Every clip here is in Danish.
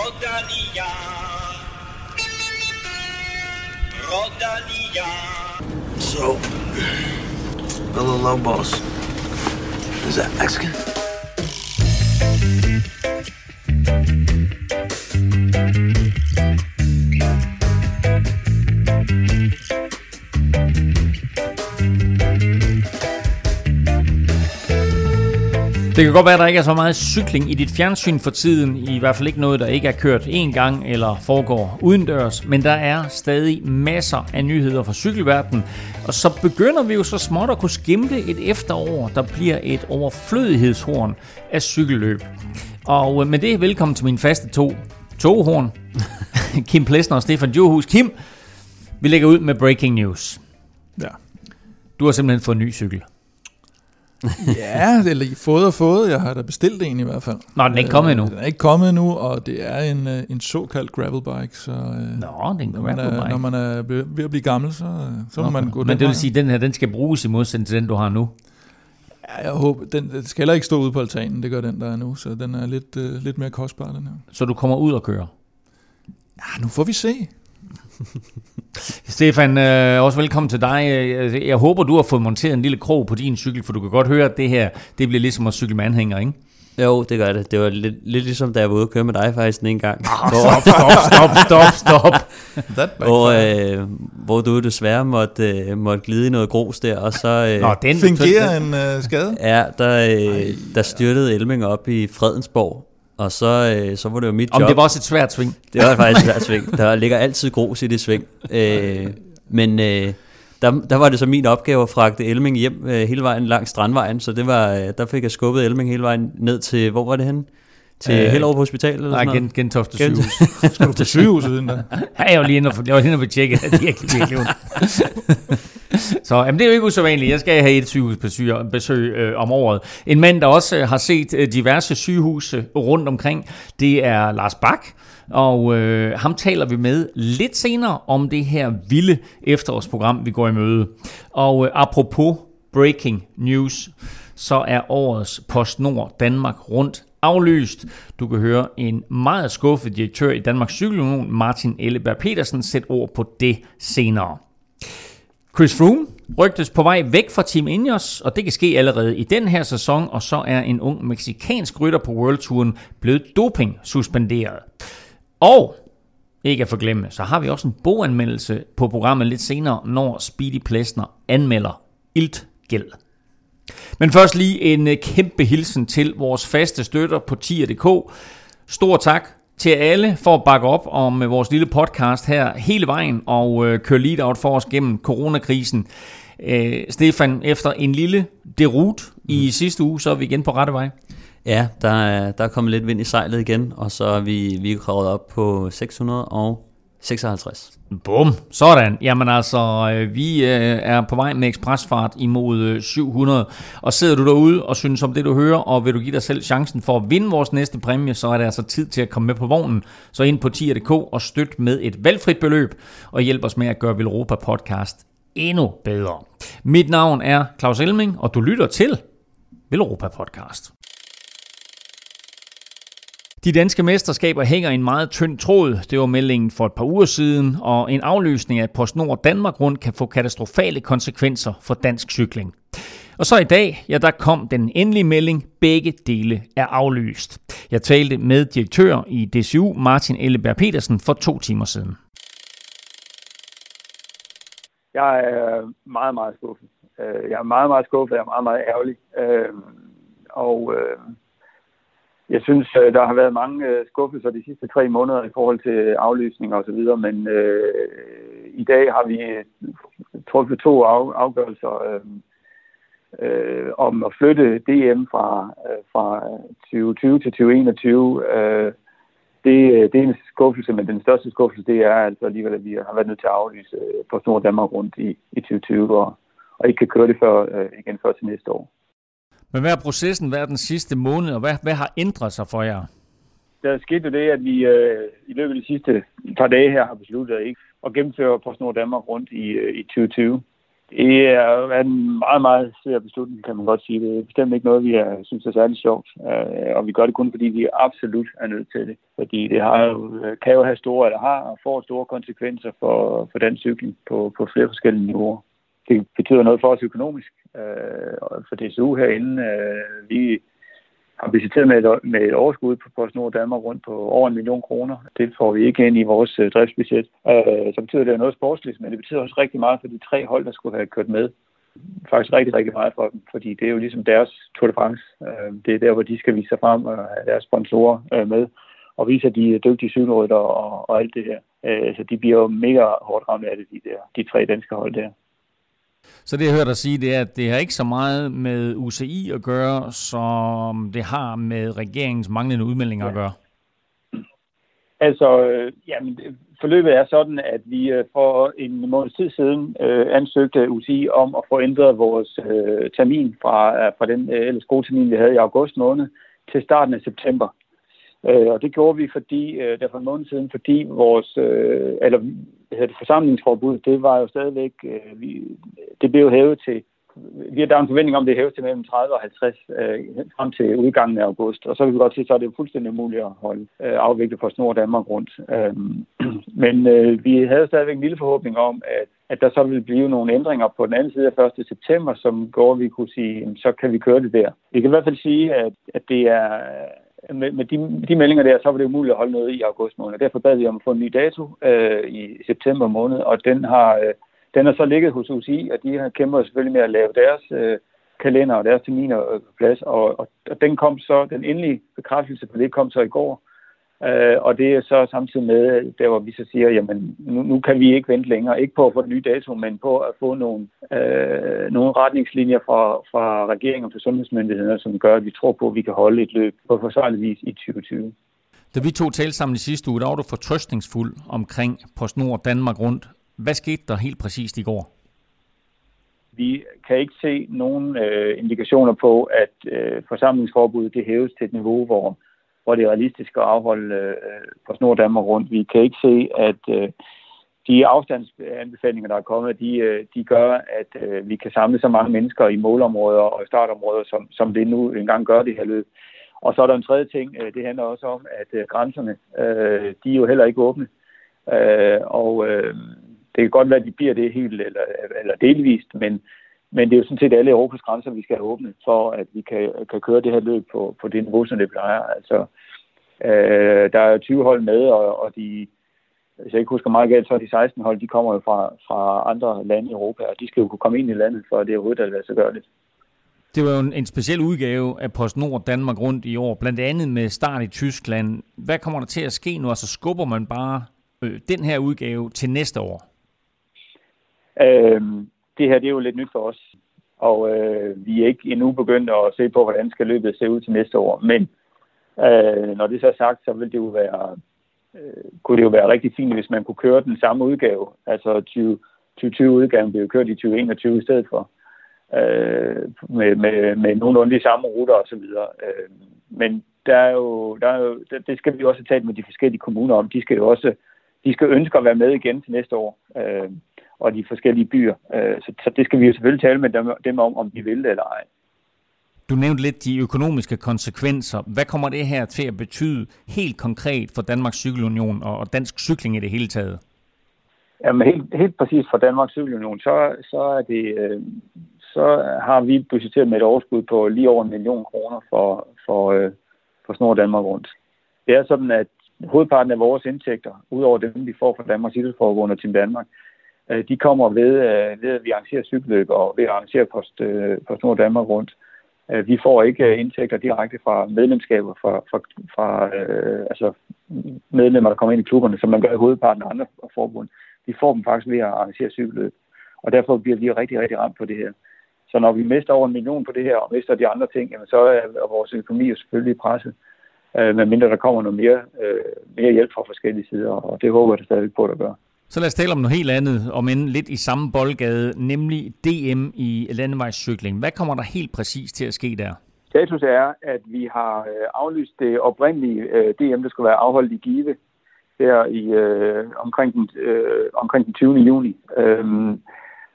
Rodalia. Rodalia. So, Billy Lobos. Is that Mexican? Det kan godt være, at der ikke er så meget cykling i dit fjernsyn for tiden, i hvert fald ikke noget, der ikke er kørt én gang eller foregår udendørs, men der er stadig masser af nyheder fra cykelverdenen, og så begynder vi jo så småt at kunne skimte et efterår, der bliver et overflødighedshorn af cykelløb. Og med det, velkommen til mine faste to togehorn, Kim Plesner og Stefan Johus. Kim, vi lægger ud med breaking news. Ja. Du har simpelthen fået en ny cykel. Ja, det er fået. Jeg har da bestilt en i hvert fald. Nå, den er ikke kommet endnu. Den er ikke kommet endnu, og det er en såkaldt gravelbike. Så, Nå, det er en gravelbike. Når man er ved at blive gammel, så må man gå den. Men det vil sige, at den her, den skal bruges i modsætning til den, du har nu? Ja, jeg håber, den skal heller ikke stå ude på altanen, det gør den, der er nu, så den er lidt mere kostbar, den her. Så du kommer ud og kører? Ja, nu får vi se. Stefan, også velkommen til dig. Jeg håber, du har fået monteret en lille krog på din cykel, for du kan godt høre, at det her, det bliver ligesom at cykle med anhænger, ikke? Jo, det gør det. Det var lidt ligesom, da jeg var ude at køre med dig faktisk en gang. Stop. Hvor du desværre måtte glide i noget grus der, og så... den fungerer en skade? Ja, der styrtede Elming op i Fredensborg. Og så var det jo mit job. Det var også et svært sving. Det var faktisk et svært sving. Der ligger altid grus i det sving. Men der var det så min opgave at fragte Elming hjem hele vejen langs Strandvejen. Så det var, der fik jeg skubbet Elming hele vejen ned til, hvor var det henne? Til Hellerup Hospital eller sådan noget? Nej, Gentofte sygehus. Skal du på sygehuset uden der? Ja, jeg var lige inde og tjekke, at de virkelig ondt. Så jamen, det er jo ikke usædvanligt. Jeg skal have et sygehusbesøg om året. En mand, der også har set diverse sygehuse rundt omkring, det er Lars Bak. Og ham taler vi med lidt senere om det her vilde efterårsprogram, vi går i møde. Og apropos breaking news, så er årets PostNord Danmark Rundt aflyst. Du kan høre en meget skuffet direktør i Danmarks Cykelunion, Martin Elleberg Petersen, sætte ord på det senere. Chris Froome rygtes på vej væk fra Team Ineos, og det kan ske allerede i den her sæson, og så er en ung mexicansk rytter på World Touren blevet doping suspenderet. Og ikke at forglemme, så har vi også en boganmeldelse på programmet lidt senere, når Speedy Plesner anmelder iltgæld. Men først lige en kæmpe hilsen til vores faste støtter på tier.dk. Stor tak til alle for at bakke op om vores lille podcast her hele vejen og køre lead-out for os gennem coronakrisen. Stefan, efter en lille deroute i sidste uge, så er vi igen på rette vej. Ja, der er kommet lidt vind i sejlet igen, og så er vi kravet op på 656. Bum, sådan. Jamen altså, vi er på vej med ekspresfart imod 700. Og sidder du derude og synes om det, du hører, og vil du give dig selv chancen for at vinde vores næste præmie, så er det altså tid til at komme med på vognen. Så ind på tier.dk og støt med et valgfrit beløb, og hjælp os med at gøre Villeuropa podcast endnu bedre. Mit navn er Claus Elming, og du lytter til Villeuropa podcast. De danske mesterskaber hænger i en meget tynd tråd. Det var meldingen for et par uger siden, og en aflysning af PostNord Danmark Rundt kan få katastrofale konsekvenser for dansk cykling. Og så i dag, ja, der kom den endelige melding. Begge dele er aflyst. Jeg talte med direktør i DCU, Martin Elleberg Petersen, for 2 timer siden. Jeg er meget, meget skuffet. Jeg er meget, meget skuffet. Jeg er meget, meget ærgerlig. Jeg synes, der har været mange skuffelser de sidste 3 måneder i forhold til aflysninger og så videre, men i dag har vi truffet 2 afgørelser om at flytte DM fra 2020 til 2021. Det er en skuffelse, men den største skuffelse, det er altså alligevel, at vi har været nødt til at aflyse PostNord Danmark Rundt i 2020, og ikke kan køre det igen før til næste år. Men hvad har processen været den sidste måned, og hvad har ændret sig for jer? Der skete det, at vi i løbet af de sidste par dage her har besluttet ikke at gennemføre PostNord Danmark Rundt i 2020. Det er en meget, meget svær beslutning, kan man godt sige. Det er bestemt ikke noget, vi synes er særlig sjovt. Og vi gør det kun, fordi vi absolut er nødt til det. Fordi det kan jo have store, eller har og får store konsekvenser for den cykling på flere forskellige niveauer. Det betyder noget for os økonomisk. Og for DSU herinde, vi har budgetteret med et overskud på PostNord Danmark rundt på over 1 million kroner. Det får vi ikke ind i vores driftsbudget. Så betyder det noget sportsligt, men det betyder også rigtig meget for de 3 hold, der skulle have kørt med. Faktisk rigtig, rigtig meget for dem, fordi det er jo ligesom deres Tour de France. Det er der, hvor de skal vise sig frem og have deres sponsorer med og vise, at de er dygtige cykelrytter og alt det her. Så de bliver jo mega hårdt ramt af det, de 3 danske hold der. Så det, jeg hørte dig sige, det er, at det har ikke så meget med UCI at gøre, som det har med regeringens manglende udmeldinger at gøre. Altså, forløbet er sådan, at vi for en måneds tid siden ansøgte UCI om at få ændret vores termin fra den skoletermin, vi havde i august måned, til starten af september. Og det gjorde vi, fordi der for en måned siden, fordi vores forsamlingsforbud, det var jo stadigvæk, det blev jo hævet til, der er en forventning om, det er hævet til mellem 30 og 50 frem til udgangen af august. Og så kan vi godt se, så er det jo fuldstændig umuligt at afvikle PostNord Danmark rundt. Men vi havde stadigvæk en lille forhåbning om, at der så ville blive nogle ændringer på den anden side af 1. september, som gjorde, vi kunne sige, så kan vi køre det der. Vi kan i hvert fald sige, at det er med de meldinger der, så var det umuligt at holde noget i august måned. Derfor bad vi om at få en ny dato i september måned, og den har så ligget hos UCI, og de har kæmpet selvfølgelig med at lave deres kalender og deres terminer på plads, og den kom så, den endelige bekræftelse på det kom så i går, og det er så samtidig med, der hvor vi så siger, jamen nu kan vi ikke vente længere, ikke på at få en ny dato, men på at få nogle retningslinjer fra regeringen og fra sundhedsmyndigheder, som gør, at vi tror på, at vi kan holde et løb på forsvarlig vis i 2020. Da vi 2 talte sammen i sidste uge, der var du fortrøstningsfuld omkring PostNord Danmark rundt. Hvad skete der helt præcist i går? Vi kan ikke se nogen indikationer på, at forsamlingsforbuddet det hæves til et niveau, hvor det er realistisk at afholde PostNord Danmark rundt. Vi kan ikke se, at de afstandsanbefalinger, der er kommet, de gør, at vi kan samle så mange mennesker i målområder og startområder, som det nu engang gør det her løb. Og så er der en tredje ting, det handler også om, at grænserne, de er jo heller ikke åbne. Det kan godt være, at de bliver det helt eller delvist, men det er jo sådan set alle Europas grænser, vi skal have åbnet, for at vi kan køre det her løb på det niveau, som det plejer. Altså, der er 20 hold med, og hvis jeg ikke husker meget galt, så er de 16 hold, de kommer jo fra andre lande i Europa, og de skal jo kunne komme ind i landet, for det overhovedet at lade sig gøre det. Det var jo en speciel udgave af PostNord Danmark rundt i år, blandt andet med start i Tyskland. Hvad kommer der til at ske nu? Altså skubber man bare den her udgave til næste år? Det her det er jo lidt nyt for os, og vi er ikke endnu begyndt at se på, hvordan skal løbet se ud til næste år. Men når det så er sagt, så vil det jo kunne det jo være rigtig fint, hvis man kunne køre den samme udgave. Altså 2020-udgaven bliver jo kørt i 2021 i stedet for. Med nogenlunde de samme ruter og så videre. Men der er jo, det skal vi jo også have talt med de forskellige kommuner om. De skal ønske at være med igen til næste år. Og de forskellige byer. Så det skal vi jo selvfølgelig tale med dem om de vil det eller ej. Du nævnte lidt de økonomiske konsekvenser. Hvad kommer det her til at betyde helt konkret for Danmarks Cykelunion og dansk cykling i det hele taget? Jamen helt præcis for Danmarks Cykelunion, så har vi budgetteret med et overskud på lige over 1 million kroner for Snor Danmark rundt. Det er sådan, at hovedparten af vores indtægter, udover dem, vi får fra Danmarks Idrætsforbund og Team Danmark, de kommer ved at vi arrangerer cykelløb og ved at arrangere PostNord Danmark rundt. Vi får ikke indtægter direkte fra medlemskaber, fra medlemmer, der kommer ind i klubberne, som man gør i hovedparten af andre forbund. Vi får dem faktisk ved at arrangere cykelløb. Og derfor bliver vi rigtig, rigtig ramt på det her. Så når vi mister over 1 million på det her, og mister de andre ting, jamen, så er vores økonomi jo selvfølgelig presset. Medmindre der kommer noget mere hjælp fra forskellige sider, og det håber jeg da stadig på, at der gør. Så lad os tale om noget helt andet, om end lidt i samme boldgade, nemlig DM i landevejscykling. Hvad kommer der helt præcis til at ske der? Status er, at vi har aflyst det oprindelige DM, der skulle være afholdt i Give, der omkring den 20. juni.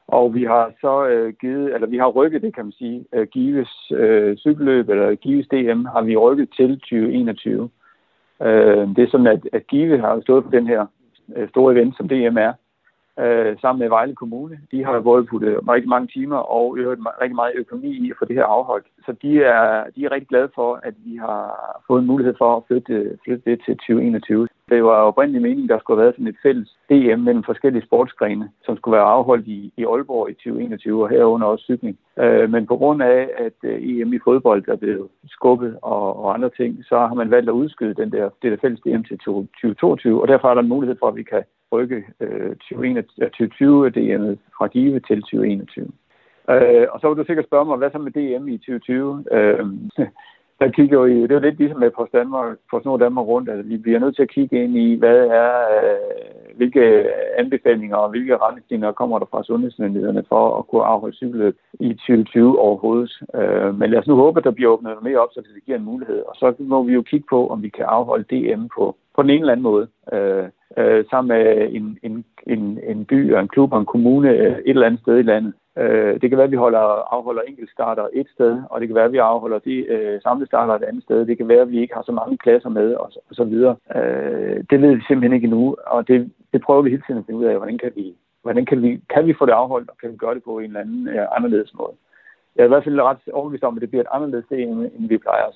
Og vi har så vi har rykket det, kan man sige. Gives cykelløb, eller Gives DM, har vi rykket til 2021. Det er sådan, at Give har stået på den her store event, som DM er, sammen med Vejle Kommune. De har både puttet rigtig mange timer og rigtig meget økonomi i at få det her afholdt. Så de er rigtig glade for, at vi har fået en mulighed for at flytte det til 2021. Det var oprindeligt meningen, der skulle have været sådan et fælles DM mellem forskellige sportsgrene, som skulle være afholdt i Aalborg i 2021, og herunder også cykling. Men på grund af, at EM i fodbold er blevet skubbet og andre ting, så har man valgt at udskyde det der fælles DM til 2022, og derfor er der en mulighed for, at vi kan rykke 2020 DM'et fra Give til 2021. Og så vil du sikkert spørge mig, hvad så med DM i 2020? Der kigger jo det er jo lidt ligesom med PostNord Danmark rundt, at vi bliver nødt til at kigge ind i, hvilke anbefalinger og hvilke retningslinjer kommer der fra sundhedsmyndighederne for at kunne afholde cykelløb i 2020 overhovedet. Men lad os nu håbe, at der bliver åbnet mere op, så det giver en mulighed. Og så må vi jo kigge på, om vi kan afholde DM på den ene eller anden måde. Sammen med en by og en klub og en kommune et eller andet sted i landet. Det kan være, at vi afholder enkeltstarter et sted, og det kan være, at vi afholder de samlestarter et andet sted. Det kan være, at vi ikke har så mange klasser med, og så videre. Det ved vi simpelthen ikke endnu, og det prøver vi hele tiden at finde ud af, hvordan kan vi få det afholdt, og kan vi gøre det på en eller anden anderledes måde. Jeg er i hvert fald ret overbevist om, at det bliver et anderledes sted, end vi plejer.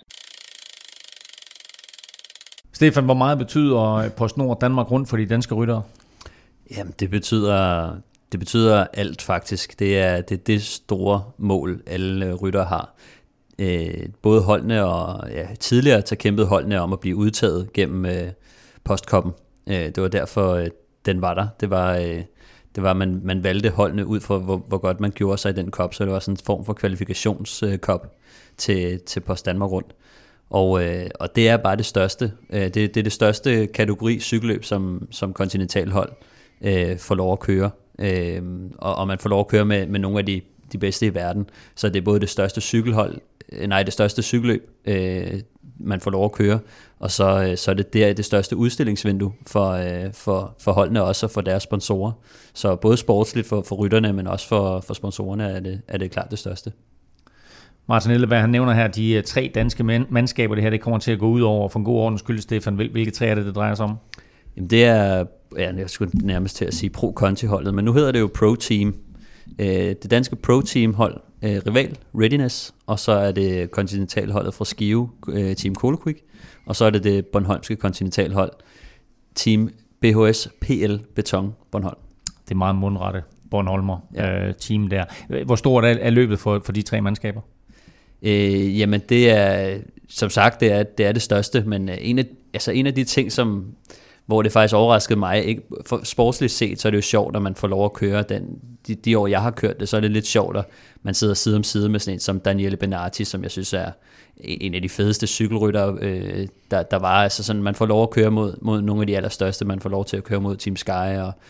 Stefan, hvor meget betyder PostNord Danmark rundt for de danske ryttere? Jamen, det betyder alt faktisk. Det er det store mål, alle ryttere har. Både holdene og tidligere kæmpede holdene om at blive udtaget gennem postkoppen. Det var derfor, den var der. Det var man valgte holdene ud for, hvor godt man gjorde sig i den kop, så det var sådan en form for kvalifikationskop til Post Danmark rundt. Og det er bare det største. Det er det største kategori cykelløb, som kontinentalhold får lov at køre. Og man får lov at køre med nogle af de bedste i verden. Så det er både det største cykelløb, man får lov at køre, og så er det største udstillingsvindue for holdene også, og for deres sponsorer. Så både sportsligt for rytterne, men også for sponsorerne er det klart det største. Martin Elleberg, han nævner her de 3 danske mandskaber, det kommer til at gå ud over. For en god ordens skyld, Stefan, hvilke 3 er det drejer sig om? Jamen det er, jeg skulle nærmest til at sige Pro-Conti-holdet, men nu hedder det jo Pro-Team. Det danske Pro-Team-hold, Rival, Readiness, og så er det kontinentalholdet fra Skive, Team Koloquik, og så er det bornholmske kontinentalhold, Team BHS PL Beton Bornholm. Det er meget mundrette Bornholmer team der. Hvor stort er løbet for de 3 mandskaber? Jamen det er, som sagt, det er det største, men en af de ting, hvor det faktisk overraskede mig, ikke for sportsligt set, så er det jo sjovt, at man får lov at køre de år, jeg har kørt det, så er det lidt sjovt, at man sidder side om side med sådan en som Daniele Benatti, som jeg synes er en af de fedeste cykelryttere, der var. Altså sådan, man får lov at køre mod nogle af de allerstørste, man får lov til at køre mod Team Sky,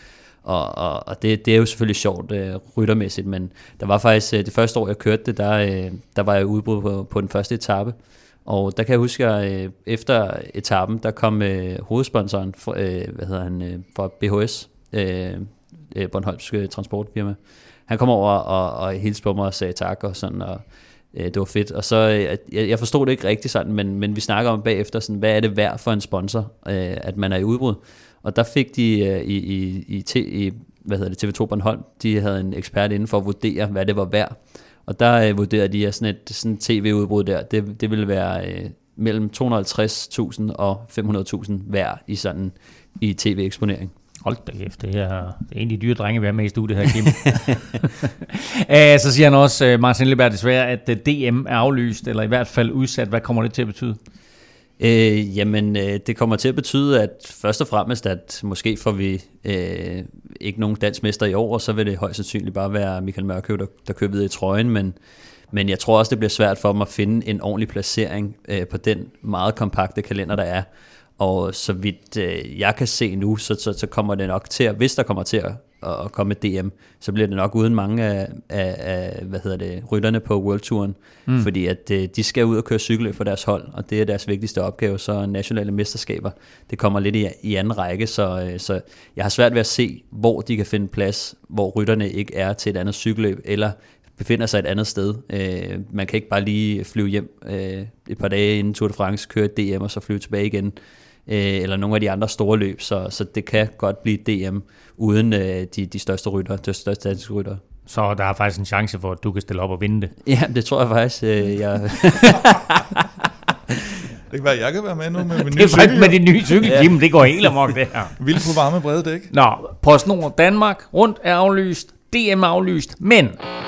og det er jo selvfølgelig sjovt ryttermæssigt, men der var faktisk det første år, jeg kørte det, der var jeg udbrud på den første etape. Og der kan jeg huske, at efter etappen, der kom hovedsponsoren fra BHS, Bornholmske Transportfirma. Han kom over og hilste på mig og sagde tak, og sådan, og det var fedt. Og så, jeg forstod det ikke rigtig sådan, men vi snakker om bagefter, sådan, hvad er det værd for en sponsor, at man er i udbrud? Og der fik de i TV2 Bornholm, de havde en ekspert inden for at vurdere, hvad det var værd. Og der vurderede de, at sådan et tv-udbrud der, det ville være mellem 250.000 og 500.000 værd i tv-eksponering. Hold da kæft, det er en af de dyre drenge, vi er med i studiet her, Kim. Så siger han også, Martin Elleberg, desværre, at DM er aflyst, eller i hvert fald udsat. Hvad kommer det til at betyde? Det kommer til at betyde, at først og fremmest, at måske får vi ikke nogen dansk mester i år, og så vil det højst sandsynligt bare være Michael Mørkøv, der kører videre i trøjen, men jeg tror også, det bliver svært for dem at finde en ordentlig placering på den meget kompakte kalender, der er. Og så vidt jeg kan se nu, så kommer det nok til at, hvis der kommer til at komme med DM, så bliver det nok uden mange af rytterne på World-turen, fordi at de skal ud og køre cykelløb for deres hold, og det er deres vigtigste opgave, så nationale mesterskaber, det kommer lidt i anden række, så jeg har svært ved at se, hvor de kan finde plads, hvor rytterne ikke er til et andet cykelløb, eller befinder sig et andet sted. Man kan ikke bare lige flyve hjem et par dage inden Tour de France, køre et DM og så flyve tilbage igen, eller nogle af de andre store løb, så det kan godt blive DM uden de største rytter, de største danske rytter. Så der er faktisk en chance for, at du kan stille op og vinde det. Ja, det tror jeg faktisk. Det kan være, jeg kan være med nu med min nye cykel. Med din nye cykel, Kim, det går helt amok det her. Vildt på varme brede dæk. Nå, PostNord Danmark rundt er aflyst, DM aflyst, men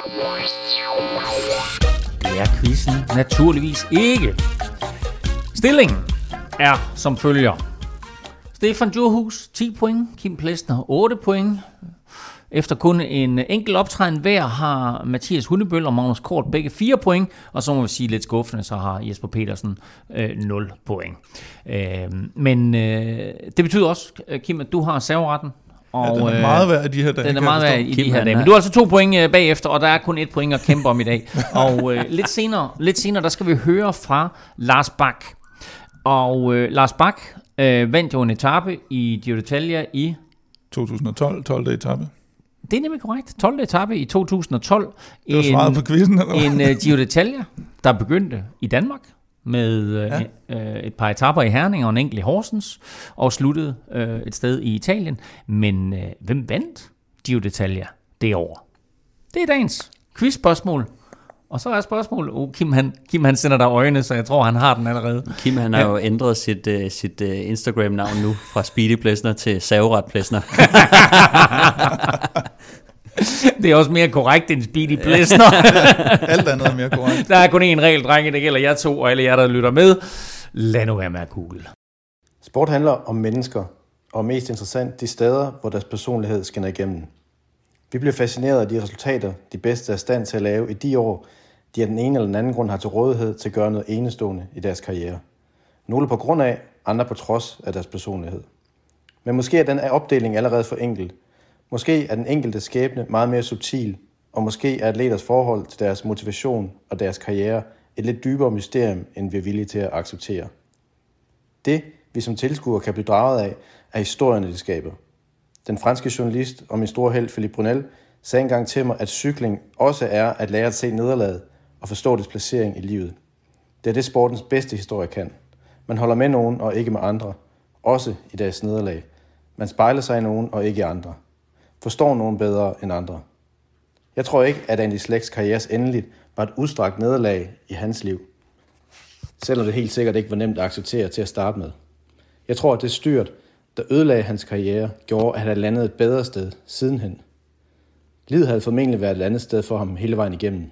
det er quizzen naturligvis ikke. Stillingen er som følger. Stefan Djurhuus 10 point, Kim Plesner 8 point. Efter kun en enkelt optræden hver har Mathias Hundebøl og Magnus Kort begge 4 point, og så må vi sige lidt skuffende, så har Jesper Petersen 0 point. Men det betyder også, Kim, at du har serveretten. Og, den er meget værd i de her dage. Den er meget værd i de her dage. Men du har altså 2 point bagefter, og der er kun 1 point at kæmpe om i dag. Og lidt senere, der skal vi høre fra Lars Bak. Og Lars Bak vandt jo en etape i Giro d'Italia i 2012, 12. etape. Det er nemlig korrekt. 12. etape i 2012. Det var svaret på quizzen, eller? En Giro d'Italia, der begyndte i Danmark med et par etaper i Herning og en enkelt i Horsens, og sluttede et sted i Italien. Men hvem vandt Giro d'Italia det år? Det er dagens quizspørgsmål. Og så er spørgsmålet, Kim han sender dig øjne, så jeg tror, han har den allerede. Kim han har jo ændret sit Instagram-navn nu fra Speedy Plesner til Savret Plesner. Det er også mere korrekt end Speedy Plesner. Alt andet er mere korrekt. Der er kun én regel, drenge, det gælder jer to, og alle jer, der lytter med. Lad nu være med at google. Sport handler om mennesker, og mest interessant de steder, hvor deres personlighed skinner igennem. Vi bliver fascineret af de resultater, de bedste er i stand til at lave i de år, de af den ene eller den anden grund har til rådighed til at gøre noget enestående i deres karriere. Nogle på grund af, andre på trods af deres personlighed. Men måske er den opdeling allerede for enkel. Måske er den enkelte skæbne meget mere subtil, og måske er atleters forhold til deres motivation og deres karriere et lidt dybere mysterium, end vi er villige til at acceptere. Det, vi som tilskuere kan blive draget af, er historierne, de skaber. Den franske journalist og min store held Philippe Brunel sagde engang til mig, at cykling også er at lære at se nederlaget og forstå dets placering i livet. Det er det sportens bedste historie kan. Man holder med nogen og ikke med andre, også i deres nederlag. Man spejler sig i nogen og ikke i andre. Forstår nogen bedre end andre. Jeg tror ikke, at Andy Schlecks karrieres endeligt var et udstrakt nederlag i hans liv. Selvom det helt sikkert ikke var nemt at acceptere til at starte med. Jeg tror, at det styrt, der ødelagde hans karriere, gjorde, at han havde landet et bedre sted sidenhen. Livet havde formentlig været et andet sted for ham hele vejen igennem.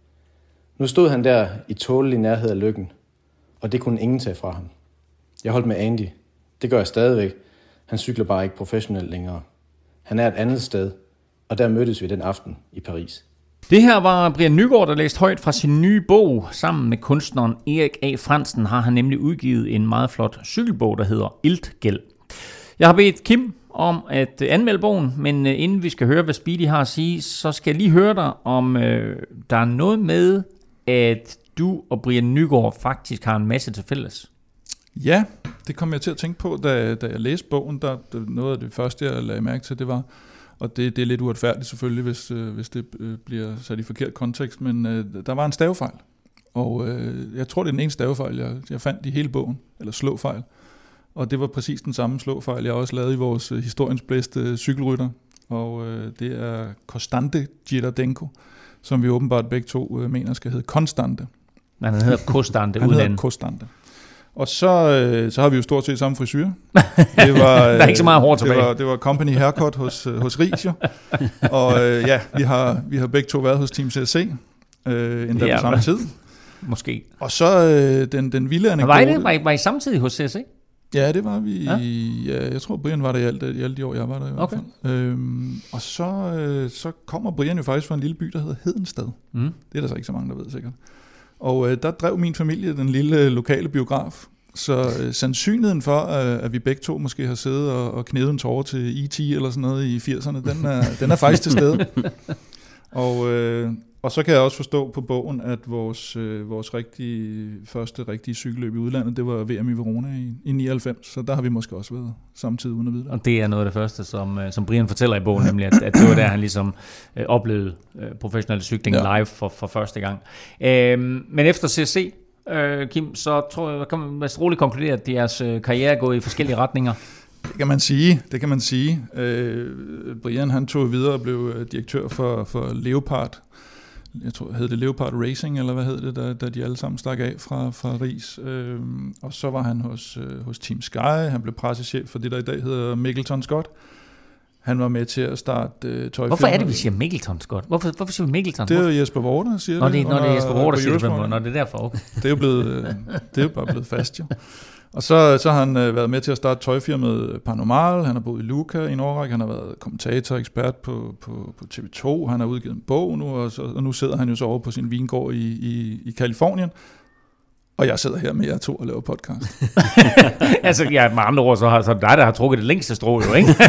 Nu stod han der i tålelig nærhed af lykken, og det kunne ingen tage fra ham. Jeg holdt med Andy. Det gør jeg stadigvæk. Han cykler bare ikke professionelt længere. Han er et andet sted, og der mødtes vi den aften i Paris. Det her var Brian Nygaard, der læste højt fra sin nye bog. Sammen med kunstneren Erik A. Fransen har han nemlig udgivet en meget flot cykelbog, der hedder Iltgæld. Jeg har bedt Kim om at anmelde bogen, men inden vi skal høre, hvad Speedy har at sige, så skal jeg lige høre dig, om der er noget med, at du og Brian Nygaard faktisk har en masse til fælles. Ja, det kom jeg til at tænke på, da jeg læste bogen. Der noget af det første, jeg lagde mærke til, det var, og det er lidt uretfærdigt selvfølgelig, hvis det bliver sat i forkert kontekst, men der var en stavefejl. Og jeg tror, det er den ene stavefejl, jeg fandt i hele bogen, eller slåfejl. Og det var præcis den samme slåfejl, jeg også lavede i vores historiens bedste cykelrytter. Og det er Constante Girardenko, som vi åbenbart begge to mener skal hedde Constante. Men han hedder Constante. Han hedder Constante. Og så har vi jo stort set samme frisyr. Det var, der er ikke så meget hår tilbage. Det var company haircut hos Riis jo. Og ja, vi har begge to været hos Team CSC, endda på samme tid. Måske. Og så den vilde anekdote. Var I samtidig hos CSC? Ja, det var vi. Ja, jeg tror, Brian var der i alle de år, jeg var der i hvert fald. Og så kommer Brian jo faktisk fra en lille by, der hedder Hedensted. Det er der så ikke så mange, der ved sikkert. Og der drev min familie den lille lokale biograf. Så sandsynligheden for, at vi begge to måske har siddet og knævet en tårer til E.T. eller sådan noget i 80'erne, den er faktisk til stede. Og så kan jeg også forstå på bogen, at vores første rigtige cykelløb i udlandet, det var VM i Verona i 99, så der har vi måske også været samtidig uden at vide det. Og det er noget af det første, som Brian fortæller i bogen, nemlig at det var der, han ligesom oplevede professionel cykling live for første gang. Men efter CSC, Kim, så tror jeg, kan man vist roligt konkludere, at deres karriere er gået i forskellige retninger. Det kan man sige. Brian, han tog videre og blev direktør for Leopard. Jeg tror, hed det Leopard Racing, eller hvad hed det, da de alle sammen stak af fra Ries. Og så var han hos Team Sky. Han blev pressechef for det, der i dag hedder Mickleton Scott. Han var med til at starte tøjfirmaet. Hvorfor er det, vi siger Mickleton Scott? Hvorfor siger vi Mickleton? Det er jo Jesper Vorter, siger det. Når det er Jesper Vorter, siger det, når det er derfor. Okay. Det er jo bare blevet fast, jo. Og så har han været med til at starte tøjfirmaet Paranormal. Han har boet i Luca i en årrække. Han har været kommentator og ekspert på TV2. Han har udgivet en bog nu, og nu sidder han jo så over på sin vingård i Kalifornien. Og jeg sidder her med jer to og laver podcast. Altså, ja, med andre ord, så er det dig, der har trukket det længste strå, jo, ikke?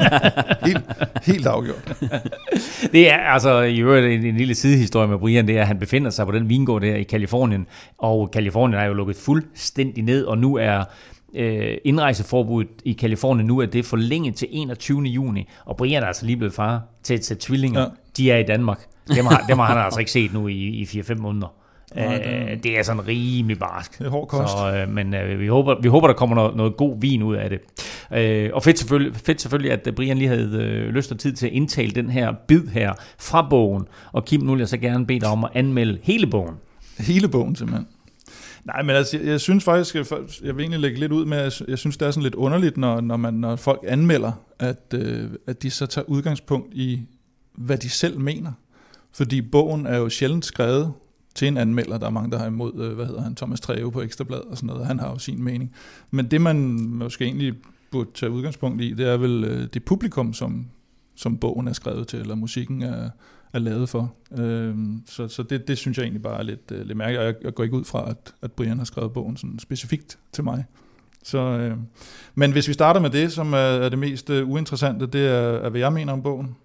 helt afgjort. Det er altså i øvrigt en lille sidehistorie med Brian, det er, at han befinder sig på den vingård der i Kalifornien, og Kalifornien er jo lukket fuldstændig ned, og nu er indrejseforbuddet i Kalifornien, nu er det forlænget til 21. juni, og Brian er altså lige blevet far til tvillinger. Ja. De er i Danmark. Dem har han altså ikke set nu i 4-5 måneder. Det er sådan rimelig barsk. Det er hård kost. Men vi håber, der kommer noget god vin ud af det. Og fedt selvfølgelig, at Brian lige havde lyst og tid til at indtale den her bid her fra bogen. Og Kim, nu vil jeg så gerne bede dig om at anmelde hele bogen. Hele bogen, simpelthen. Nej, men altså, jeg synes faktisk, jeg vil egentlig lægge lidt ud med, at jeg synes, det er sådan lidt underligt, når folk anmelder, at de så tager udgangspunkt i, hvad de selv mener. Fordi bogen er jo sjældent skrevet til en anmelder. Der er mange, der har imod, Thomas Treve på Ekstrabladet og sådan noget. Han har jo sin mening. Men det, man måske egentlig burde tage udgangspunkt i, det er vel det publikum, som bogen er skrevet til, eller musikken er lavet for. Så det synes jeg egentlig bare er lidt mærkeligt. Og jeg går ikke ud fra, at Brian har skrevet bogen sådan specifikt til mig. Men hvis vi starter med det, som er det mest uinteressante, det er, hvad jeg mener om bogen.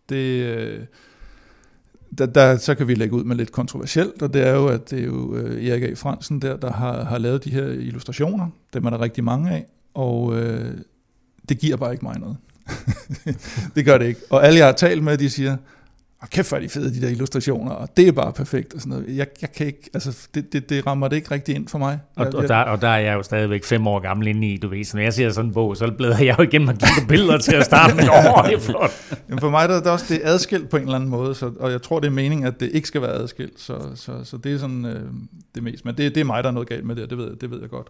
Så kan vi lægge ud med lidt kontroversielt, og det er jo, at det er jo Erik A. Fransen der har lavet de her illustrationer. Dem er der rigtig mange af, og det giver bare ikke mig noget. Det gør det ikke. Og alle jeg har talt med, de siger, kæft hvor er de fede, de der illustrationer, og det er bare perfekt og sådan noget. Jeg kan ikke, altså det rammer det ikke rigtig ind for mig. Og der er jeg jo stadigvæk 5 år gammel inde i, du ved, så når jeg ser sådan en bog, så blæder jeg jo igennem og kigger billeder til at starte med, det er flot. Jamen for mig der er også det adskilt på en eller anden måde, og jeg tror det er meningen, at det ikke skal være adskilt, så det er sådan det mest. Men det er mig, der er noget galt med det ved jeg godt.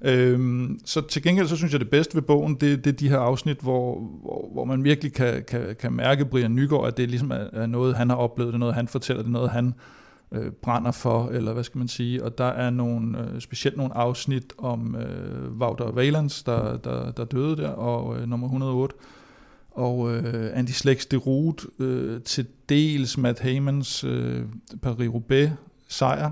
Så til gengæld så synes jeg det bedste ved bogen, det er de her afsnit, hvor man virkelig kan mærke Brian Nygaard, at det ligesom er noget, han har oplevet, det er noget, han fortæller, det er noget, han brænder for, eller hvad skal man sige, og der er specielt nogle afsnit om Wouter Weilands, der døde der, og nummer 108, og Andy Schlecks Deroute, til dels Matt Hamons Paris-Roubaix sejr,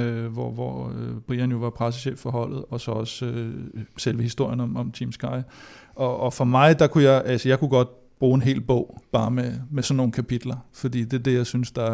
hvor Brian jo var pressechef for holdet, og så også selve historien om Team Sky. Og for mig, der kunne jeg kunne godt bruge en hel bog, bare med sådan nogle kapitler, fordi det er det, jeg synes, der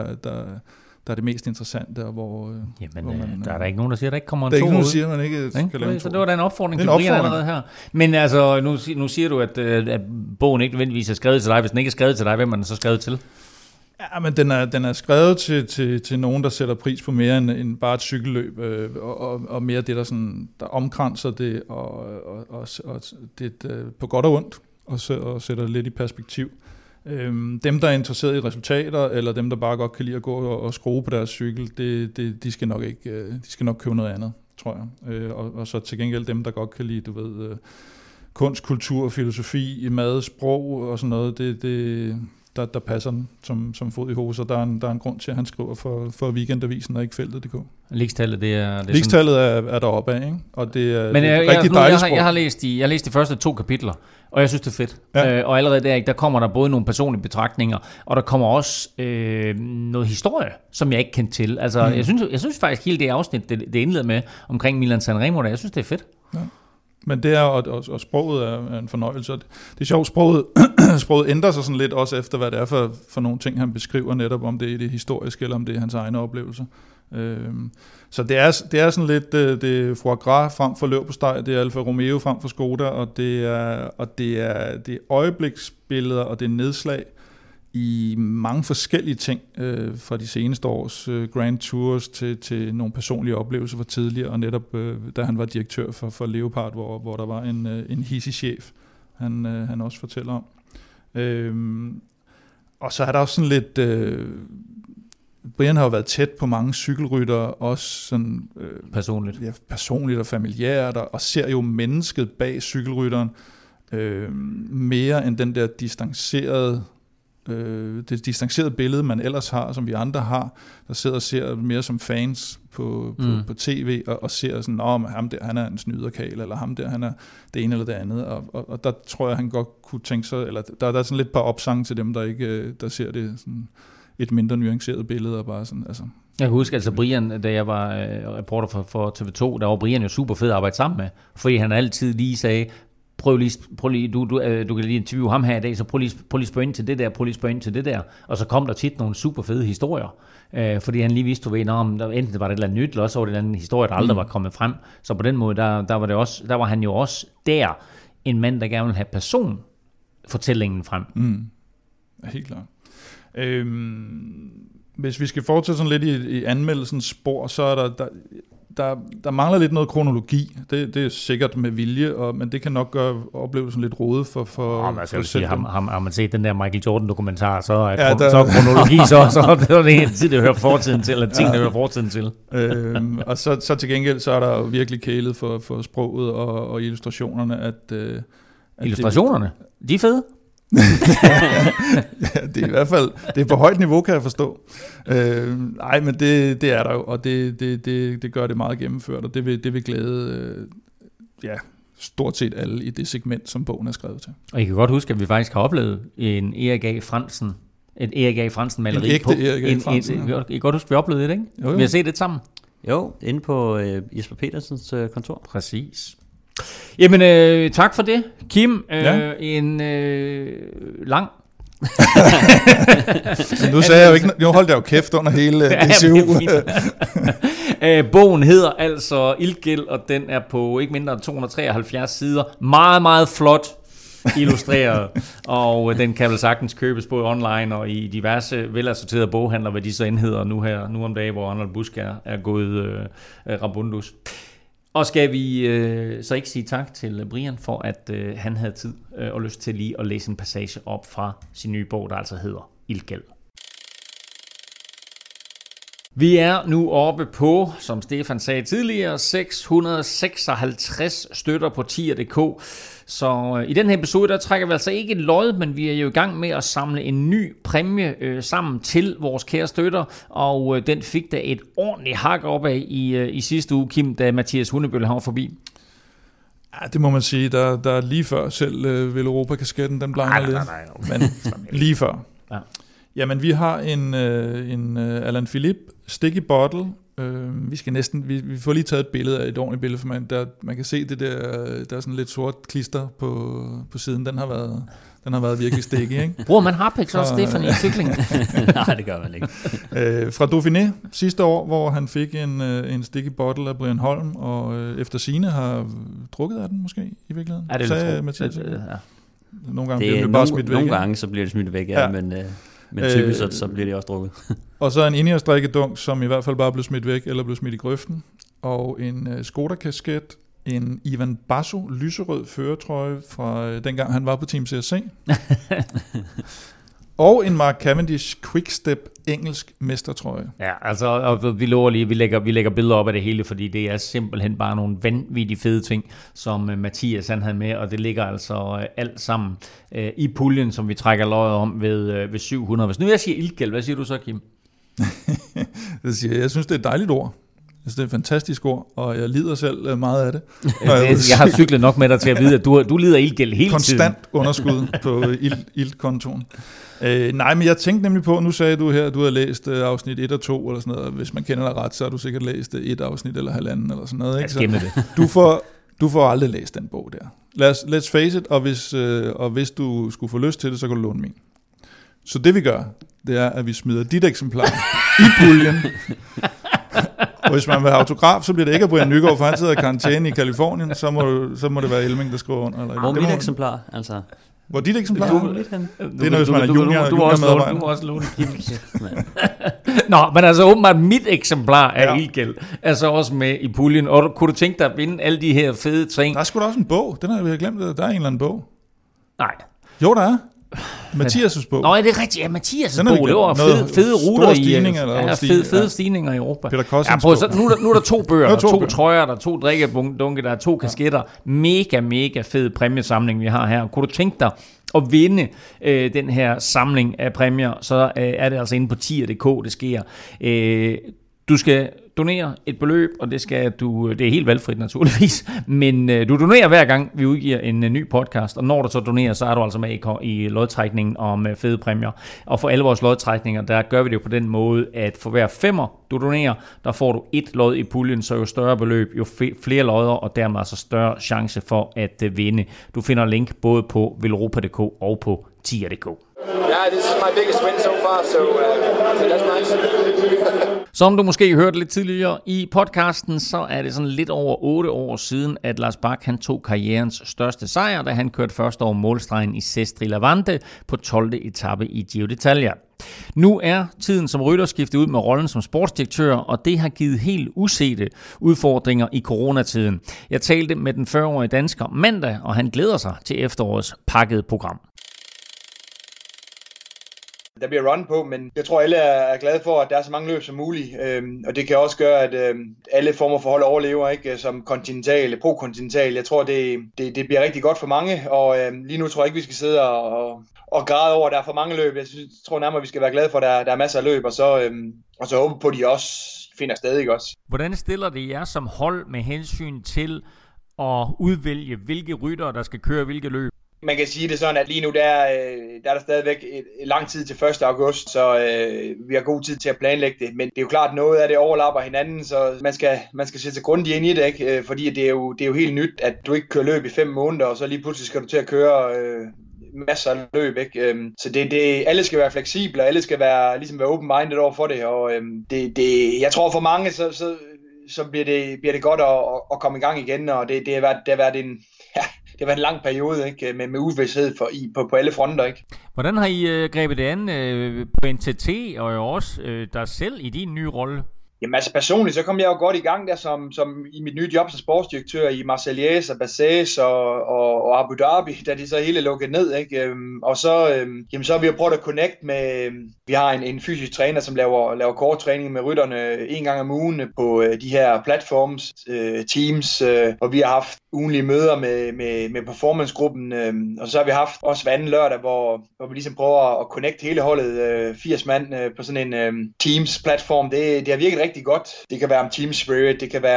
er det mest interessante, og hvor man, der er der ikke nogen, der siger, at der ikke kommer en 2 ud. Der er ikke nogen, der siger, at man ikke skal lave en 2. Så det var da en opfordring til Brian allerede her. Men altså, nu siger du, at bogen ikke nødvendigvis er skrevet til dig. Hvis den ikke er skrevet til dig, hvem er den så skrevet til? Ja, men den er skrevet til nogen, der sætter pris på mere end bare et cykelløb, og mere det, der omkranser det, og det på godt og ondt, og sætter det lidt i perspektiv. Dem, der er interesseret i resultater, eller dem, der bare godt kan lide at gå og skrue på deres cykel, de skal nok ikke, de skal nok købe noget andet, tror jeg. Og så til gengæld dem, der godt kan lide, kunst, kultur, filosofi, mad, sprog og sådan noget, der passer den som fod i hose, og der er en grund til, at han skriver for Weekendavisen og ikke Feltet.dk. Leakstallet, Leakstallet er deroppe af, ikke? Og det er rigtig dejligt sprog. Jeg har læst de første 2 kapitler, og jeg synes, det er fedt. Ja. Og allerede der kommer der både nogle personlige betragtninger, og der kommer også noget historie, som jeg ikke kendte til. Altså, jeg synes faktisk, hele det afsnit, det indleder med omkring Milan Sanremo, jeg synes, det er fedt. Ja. Men det er, og sproget er en fornøjelse. Det er sjovt, sproget ændrer sig sådan lidt også efter, hvad det er for nogle ting, han beskriver netop, om det er det historiske, eller om det er hans egne oplevelser. Så det er sådan lidt det er foie gras frem for leverpostej, det er Alfa Romeo frem for Skoda, og det er øjebliksbilleder, og det er nedslag i mange forskellige ting fra de seneste års Grand Tours til nogle personlige oplevelser fra tidligere, og netop da han var direktør for Leopard, hvor der var en hissig chef, han også fortæller om. Og så er der også sådan lidt... Brian har jo været tæt på mange cykelryttere, også sådan... personligt. Ja, personligt og familiært, og ser jo mennesket bag cykelrytteren mere end den der det distancerede billede, man ellers har, som vi andre har, der sidder og ser mere som fans på tv, og ser sådan, ham der, han er en snyderkal, eller ham der, han er det ene eller det andet, og der tror jeg, han godt kunne tænke sig, eller der er sådan lidt par opsange til dem, der ser det sådan et mindre nuanceret billede, og bare sådan, altså. Jeg kan huske, altså Brian, da jeg var reporter for TV2, der var Brian jo super fed at arbejde sammen med, fordi han altid lige sagde, prøv lige, du kan lige interviewe ham her i dag, så prøv lige spørge ind til det der, og så kom der tit nogle super fede historier, fordi han lige vidste, enten var det et eller andet nyt, eller også var det en anden historie, der aldrig var kommet frem, så på den måde, der var han jo også der, en mand, der gerne ville have personfortællingen frem. Helt klart. Hvis vi skal fortsætte sådan lidt i anmeldelsens spor, så er der mangler lidt noget kronologi. Det er sikkert med vilje, men det kan nok gøre oplevelsen lidt rodet har man set den der Michael Jordan-dokumentar, så er kronologi så det er det en tid, der hører fortiden til, eller ting, der hører fortiden til. Og så til gengæld, så er der jo virkelig kælet for sproget og illustrationerne. At illustrationerne? De er fede. Ja, det er i hvert fald det er på højt niveau, kan jeg forstå. Nej, men det er der jo, og det gør det meget gennemført, og det vil glæde stort set alle i det segment, som bogen er skrevet til. Og I kan godt huske, at vi faktisk har oplevet en Erik A. Fransen, et Erik A. Fransen maleri. En ægte Erik A. Fransen. I kan godt huske, at vi oplevede det, ikke? Jo. Vi har set det sammen. Jo, inde på Jesper Petersens kontor. Præcis. Jamen, tak for det, Kim. En lang... Nu sagde jeg jo ikke... Nu holdt jeg jo kæft under hele DCU. Bogen hedder altså Iltgæld, og den er på ikke mindre end 273 sider. Meget, meget flot illustreret, og den kan vel sagtens købes både online og i diverse velassorterede boghandler, hvad de så end hedder nu om dagen, hvor Arnold Busk er gået rabundus. Og skal vi så ikke sige tak til Brian for, at han havde tid og lyst til lige at læse en passage op fra sin nye bog, der altså hedder Iltgæld. Vi er nu oppe på, som Stefan sagde tidligere, 656 støtter på tier.dk. Så i den her episode, der trækker vi altså ikke et lod, men vi er jo i gang med at samle en ny præmie sammen til vores kære støtter, og den fik da et ordentligt hak op af i sidste uge, Kim, da Mathias Hundebølle var forbi. Ja, det må man sige. Der er lige før selv Veloropa-kasketten, den blegner lidt. Men lige før. Ja. Jamen, vi har en Alain Philippe Sticky Bottle. Vi får lige taget et billede af et ordentligt billede, for man kan se det der er sådan lidt sort klister på siden. Den har været virkelig sticky, ikke? Bruger man Harpex også, Stefan, i cykling? Nej, det gør man ikke. Fra Dauphiné sidste år, hvor han fik en sticky bottle af Brian Holm, og efter sigende har drukket af den måske i virkeligheden. Ja, det er lidt tro. Nogle gange bliver det bare smidt væk. Nogle gange så bliver det smidt væk, ja. Men typisk så bliver det også drukket. Og så en Ineos-drikkedunk, som i hvert fald bare blev smidt væk, eller blev smidt i grøften. Og en Skoda-kasket, en Ivan Basso lyserød førertrøje fra dengang han var på Team CSC. Og en Mark Cavendish Quickstep engelsk mestertrøje. Ja, altså, og vi lover lige, vi lægger billeder op af det hele, fordi det er simpelthen bare nogle vanvittige fede ting, som Mathias han havde med, og det ligger altså alt sammen i puljen, som vi trækker løjet om ved 700. Hvis nu jeg siger iltgæld, hvad siger du så, Kim? Jeg synes, det er et dejligt ord. Jeg synes, det er et fantastisk ord, og jeg lider selv meget af det. Jeg har cyklet nok med dig til at vide, at du lider iltgæld hele konstant tiden. Konstant underskud på iltkontoen. Nej, men jeg tænkte nemlig på, nu sagde du her, at du har læst afsnit 1 og 2 eller sådan noget. Hvis man kender dig ret, så har du sikkert læst 1 afsnit eller halvanden eller sådan noget. Ikke? Jeg skimmer det. Du får Du får aldrig læst den bog der. Let's face it, og hvis du skulle få lyst til det, så kan du låne min. Så det vi gør, det er, at vi smider dit eksemplar i puljen. Og hvis man vil have autograf, så bliver det ikke at Brian Nygaard, for han sidder i karantæne i Kalifornien, så må det være Elming, der skriver under. Eller, hvor mit eksemplar, altså... Hvor dit eksemplar? Det er noget, hvis man er junior medarbejder. Du må også låne Kildgæld. Nå, men altså åbenbart mit eksemplar af Kildgæld er så også med i puljen. Og kunne du tænke dig at vinde alle de her fede ting? Der er sgu da også en bog. Den har vi glemt. Der er en eller anden bog. Nej. Jo, der er. Mathias' bog. Nå, det er rigtigt. Ja, Mathias' bog. Det var fede ruter i fede stigninger i Europa. Peter Kossens nu er der 2 bøger, der er 2 trøjer, der er 2 drikkebunke, der er 2 kasketter. Mega fed præmiesamling, vi har her. Kunne du tænke dig at vinde den her samling af præmier, så er det altså inde på tier.dk, det sker. Du skal donere et beløb, og det er helt valgfrit naturligvis, men du donerer hver gang, vi udgiver en ny podcast, og når du så donerer, så er du altså med i lodtrækningen om fede præmier. Og for alle vores lodtrækninger, der gør vi det jo på den måde, at for hver 5'er, du donerer, der får du 1 lod i puljen, så jo større beløb, jo flere lodder, og dermed altså større chance for at vinde. Du finder link både på velropa.dk og på tier.dk. Yeah, this is my biggest win so far, so that's nice. Som du måske hørte lidt tidligere i podcasten, så er det sådan lidt over 8 år siden, at Lars Bak han tog karrierens største sejr, da han kørte først over målstregen i Sestri Levante på 12. etape i Giro d'Italia. Nu er tiden som rytter skiftet ud med rollen som sportsdirektør, og det har givet helt usete udfordringer i coronatiden. Jeg talte med den 40-årige dansker mandag, og han glæder sig til efterårets pakkede program. Der bliver run på, men jeg tror, alle er glade for, at der er så mange løb som muligt. Og det kan også gøre, at alle former for hold overlever, ikke? Som kontinental, pro-kontinental. Jeg tror, det bliver rigtig godt for mange, og lige nu tror jeg ikke, vi skal sidde og græde over, at der er for mange løb. Jeg tror nærmere, vi skal være glade for, at der er masser af løb, og så håbe på, at de også finder stadig også. Hvordan stiller det jer som hold med hensyn til at udvælge, hvilke ryttere, der skal køre hvilke løb? Man kan sige det sådan, at lige nu der er der stadigvæk lang tid til 1. august, så vi har god tid til at planlægge det. Men det er jo klart, at noget af det overlapper hinanden, så man skal sætte sig grundigt ind i det, ikke? Fordi det er jo helt nyt, at du ikke kører løb i 5 måneder, og så lige pludselig skal du til at køre masser af løb, ikke? Så alle skal være fleksible, og alle skal være open-minded over for det. Og jeg tror for mange, så bliver det godt at komme i gang igen, og det har været en... Ja, det har været en lang periode, ikke? Med uvished på alle fronter, ikke? Hvordan har I grebet det an på NTT og jo også dig selv i din nye rolle? Jamen altså personligt, så kom jeg jo godt i gang der som i mit nye job som sportsdirektør i Marseillais og Bassés og Abu Dhabi, da de så hele lukkede ned, ikke? Og så har vi jo prøvet at connect med, vi har en fysisk træner, som laver korttræning med rytterne 1 gang om ugen på de her platforms, Teams, og vi har haft ugenlige møder med performancegruppen, og så har vi haft også hver anden lørdag, hvor vi ligesom prøver at connecte hele holdet, 80 mand på sådan en Teams-platform. Det har virket rigtig godt. Det kan være om team spirit, det kan være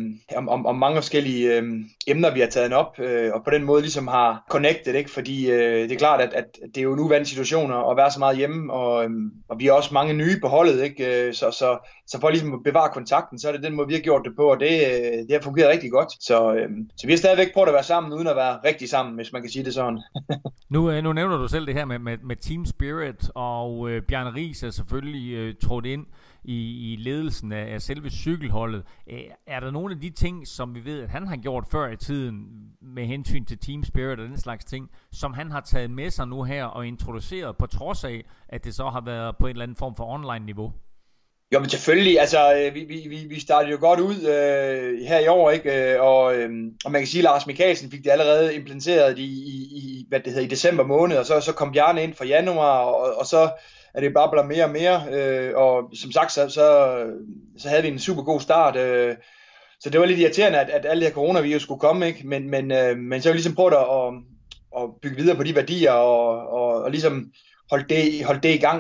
om mange forskellige emner, vi har taget op, og på den måde ligesom har connected, ikke? Fordi det er klart, at det er jo en uvant situation at være så meget hjemme, og vi har også mange nye på holdet, ikke? Så for ligesom at bevare kontakten, så er det den måde, vi har gjort det på, og det har fungeret rigtig godt. Så vi har stadigvæk prøvet at være sammen, uden at være rigtig sammen, hvis man kan sige det sådan. Nu nævner du selv det her med team spirit, og Bjarne Riis er selvfølgelig trådt ind i ledelsen af selve cykelholdet. Er der nogle af de ting, som vi ved, at han har gjort før i tiden med hensyn til team spirit og den slags ting, som han har taget med sig nu her og introduceret, på trods af, at det så har været på en eller anden form for online-niveau? Jo, men selvfølgelig. Altså, vi startede jo godt ud her i år, ikke? Og man kan sige, at Lars Michaelsen fik det allerede implementeret i december måned, og så kom Bjarne ind fra januar, og så er det bare blevet mere og mere. Og som sagt, så havde vi en super god start. Så det var lidt irriterende, at alle de her coronavirus skulle komme, ikke? Men så har vi ligesom prøvet at bygge videre på de værdier, og ligesom holde det i gang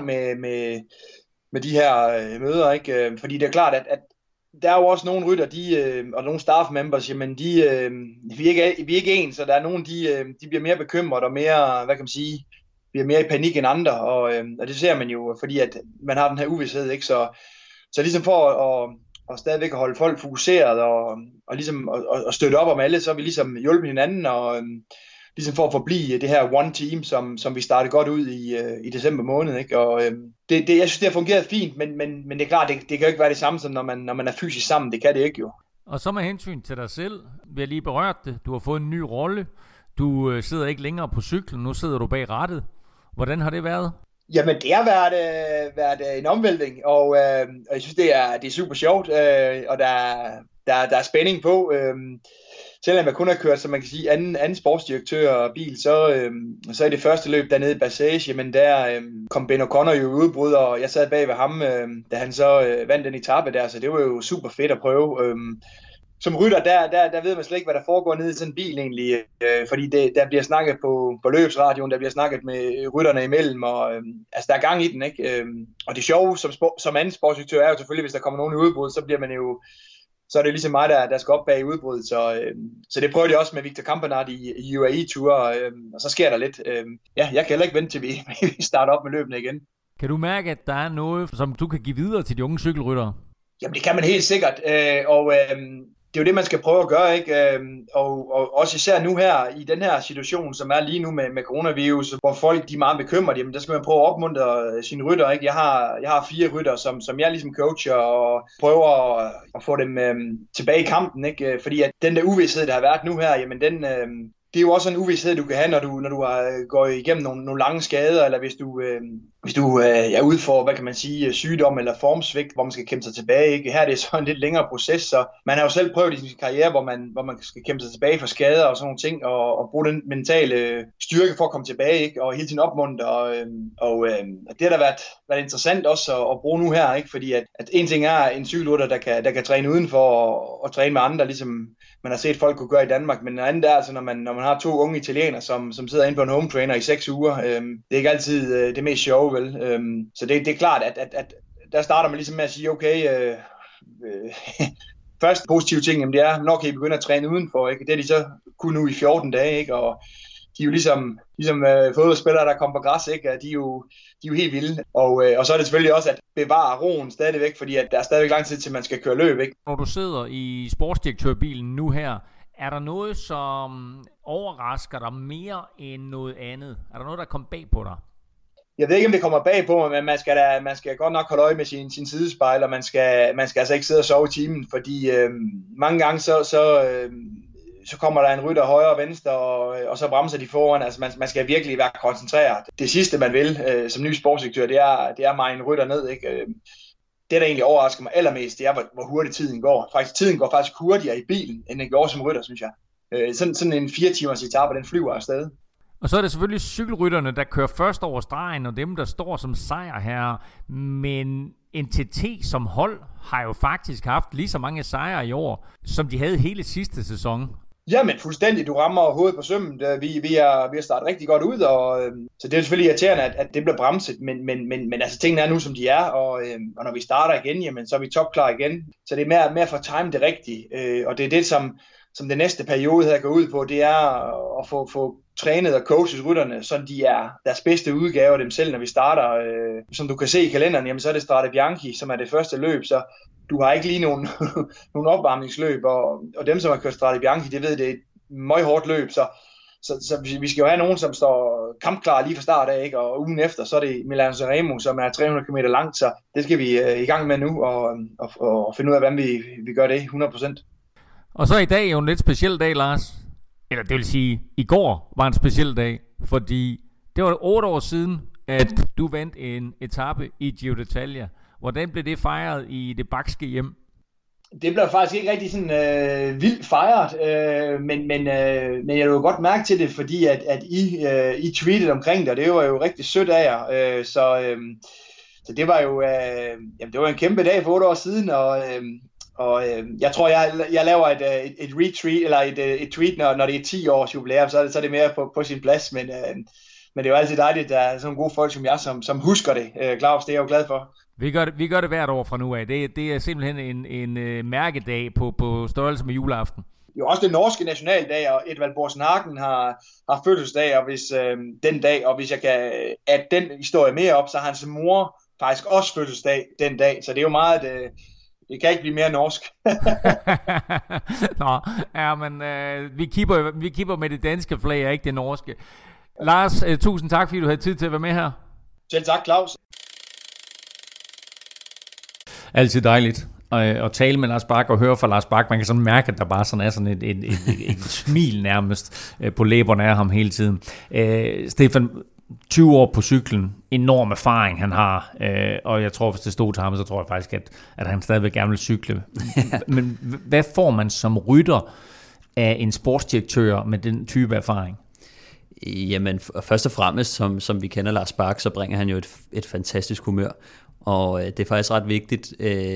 med de her møder, ikke? Fordi det er klart, at der er jo også nogle rytter, og nogle staff members, jamen vi er ikke ens, så der er nogle, de bliver mere bekymret og mere, hvad kan man sige, bliver mere i panik end andre, og det ser man jo, fordi at man har den her uvished, ikke? Så ligesom for og stadigvæk at holde folk fokuseret og ligesom og støtte op om alle, så har vi ligesom hjulpet hinanden og ligesom for at forblive det her one team, som vi startede godt ud i december måned, ikke? Og jeg synes, det har fungeret fint, men det er klart, det kan jo ikke være det samme, som når man er fysisk sammen. Det kan det ikke jo. Og så med hensyn til dig selv, vi har lige berørt det. Du har fået en ny rolle. Du sidder ikke længere på cyklen, nu sidder du bag rattet. Hvordan har det været? Jamen, det har været en omvæltning, og jeg synes, det er super sjovt, og der er spænding på. Selvom jeg kun har kørt, som man kan sige, anden sportsdirektør og bil, så i det første løb dernede i Bassage, jamen der kom Ben O'Connor jo i udbrud, og jeg sad bag ved ham, da han så vandt den etape der, så det var jo super fedt at prøve. Som rytter, der ved man slet ikke, hvad der foregår nede i sådan en bil egentlig, fordi der bliver snakket på løbsradioen, der bliver snakket med rytterne imellem, og altså der er gang i den, ikke? Og det sjove som anden sportsdirektør er jo selvfølgelig, hvis der kommer nogen i udbrud, så bliver man jo, så er det ligesom mig, der skal op bag udbruddet, så det prøvede jeg også med Victor Campenaerts i UAE-tur, og så sker der lidt. Jeg kan heller ikke vente til, vi starter op med løbene igen. Kan du mærke, at der er noget, som du kan give videre til de unge cykelryttere? Jamen det kan man helt sikkert, og det er jo det, man skal prøve at gøre, ikke? Og også især nu her, i den her situation, som er lige nu med coronavirus, hvor folk de er meget bekymrede, jamen der skal man prøve at opmuntre sine rytter, ikke? Jeg har 4 rytter, som jeg ligesom coacher og prøver at få dem tilbage i kampen, ikke? Fordi at den der uvished, der har været nu her, jamen det er jo også en uvished, du kan have, når du går igennem nogle lange skader, eller hvis du er ude for, hvad kan man sige, sygdom eller formsvigt, hvor man skal kæmpe sig tilbage, ikke? Her er det så en lidt længere proces, så man har jo selv prøvet i sin karriere, hvor man skal kæmpe sig tilbage fra skader og sådan nogle ting, og bruge den mentale styrke for at komme tilbage, ikke? Og hele tiden opmuntre, og det har da været interessant også at bruge nu her, ikke? Fordi at en ting er en cykelrytter, der kan træne udenfor og træne med andre, ligesom man har set folk kunne gøre i Danmark, men noget andet er altså, når man har 2 unge italienere, som sidder inde på en home trainer i 6 uger, det er ikke altid det mest sjove, vel? Så det er klart, at der starter man ligesom med at sige, okay, først positive ting, jamen det er, når kan I begynde at træne udenfor, ikke? Det er de så kun nu i 14 dage, ikke? Og de er jo ligesom fodboldspillere, der kommer på græs, ikke? De er jo helt vilde. Og så er det selvfølgelig også at bevare roen stadigvæk, fordi at der er stadigvæk lang tid til, man skal køre løb, ikke? Når du sidder i sportsdirektørbilen nu her, er der noget, som overrasker dig mere end noget andet? Er der noget, der kommer bag på dig? Jeg ved ikke, om det kommer bag på, men man skal godt nok holde øje med sin sidespejl, og man skal altså ikke sidde og sove i timen, fordi mange gange så kommer der en rytter højre og venstre, og så bremser de foran. Altså man skal virkelig være koncentreret. Det sidste, man vil som ny sportsdirektør, det er at mine en rytter ned, ikke? Det, der egentlig overrasker mig allermest, det er, hvor hurtigt tiden går. Tiden går faktisk hurtigere i bilen, end den går som rytter, synes jeg. Sådan en 4 timers etape, den flyver afsted. Og så er det selvfølgelig cykelrytterne, der kører først over stregen, og dem, der står som sejrherrer. Men NTT som hold har jo faktisk haft lige så mange sejre i år, som de havde hele sidste sæson. Jamen fuldstændig, du rammer hovedet på sømmet. Vi har startet rigtig godt ud, og så det er selvfølgelig irriterende, at det bliver bremset, men altså tingene er nu, som de er, og når vi starter igen, jamen så er vi topklar igen. Så det er mere for at time det rigtigt, og det er det, som den næste periode her går ud på, det er at få trænet og coachet rytterne, så de er deres bedste udgave af dem selv, når vi starter. Som du kan se i kalenderen, jamen så er det Strade Bianchi, som er det første løb, så du har ikke lige nogle opvarmningsløb, og dem, som har kørt Strade Bianchi, det ved, det er et meget hårdt løb, så vi skal jo have nogen, som står kampklar lige fra start af, ikke? Og ugen efter, så er det Milano Sanremo, som er 300 km langt, så det skal vi i gang med nu, og finde ud af, hvordan vi gør det 100%. Og så i dag er jo en lidt speciel dag, Lars. Eller det vil sige, i går var en speciel dag, fordi det var 8 år siden, at du vandt en etape i Giro d'Italia. Hvordan blev det fejret i det bakske hjem? Det blev faktisk ikke rigtig sådan vildt fejret, men jeg vil godt mærke til det, fordi at I tweetede omkring det, og det var jo rigtig sødt af jer. Så det var jo det var en kæmpe dag for 8 år siden, og jeg tror, jeg laver et retweet, eller et tweet, når det er 10 års jubilæum, så er det mere på sin plads, men det er jo altid dejligt, at der er sådan nogle gode folk som jeg, som husker det. Claus, det er jeg jo glad for. Vi gør det hvert år fra nu af. Det er simpelthen en mærkedag på størrelse med juleaften. Det er jo også den norske nationaldag, og Edvald Boasson Hagen har fødselsdag, og den dag, og hvis jeg kan add den historie mere op, så har hans mor faktisk også fødselsdag den dag, så det er jo meget Det kan ikke blive mere norsk. Nå, ja, men vi kipper med det danske flag, og ikke det norske. Lars, tusind tak, fordi du havde tid til at være med her. Selv tak, Claus. Altid dejligt at tale med Lars Bak og høre fra Lars Bak. Man kan sådan mærke, at der bare sådan er sådan et smil nærmest på læberne af ham hele tiden. Stefan, 20 år på cyklen, enorm erfaring han har, og jeg tror, hvis det stod til ham, så tror jeg faktisk, at han stadigvæk gerne vil cykle. Men hvad får man som rytter af en sportsdirektør med den type erfaring? Jamen, først og fremmest, som vi kender Lars Bak, så bringer han jo et fantastisk humør, og det er faktisk ret vigtigt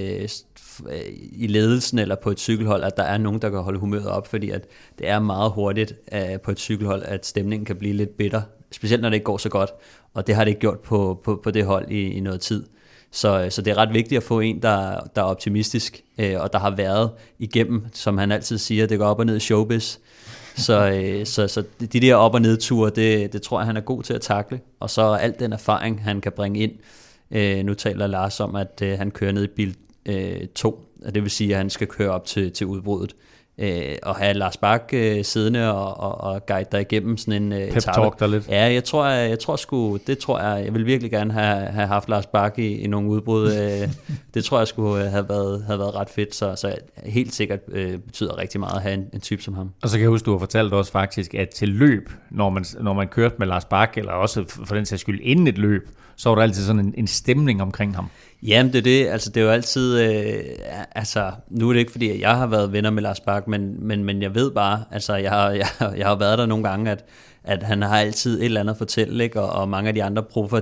i ledelsen eller på et cykelhold, at der er nogen, der kan holde humøret op, fordi at det er meget hurtigt på et cykelhold, at stemningen kan blive lidt bitter, specielt når det ikke går så godt, og det har det ikke gjort på det hold i noget tid. Så det er ret vigtigt at få en, der er optimistisk, og der har været igennem, som han altid siger, det går op og ned i showbiz. Så de der op- og nedture, det tror jeg, han er god til at takle, og så al den erfaring, han kan bringe ind. Nu taler Lars om, at han kører ned i bil 2, og det vil sige, at han skal køre op til udbruddet. Og have Lars Bak siddende og guide dig igennem sådan en etape. Pep-talk der lidt. Ja, jeg vil virkelig gerne have haft Lars Bak i nogle udbrud. Det tror jeg skulle have været ret fedt, så helt sikkert betyder rigtig meget at have en type som ham. Og så kan jeg huske, du har fortalt også faktisk, at til løb, når man kørte med Lars Bak, eller også for den sags skyld inden et løb, så var der altid sådan en stemning omkring ham. Jamen det er det, altså det er jo altid, nu er det ikke fordi, at jeg har været venner med Lars Bak, men jeg ved bare, altså jeg har været der nogle gange, at han har altid et eller andet at fortælle, ikke? Og mange af de andre proffer,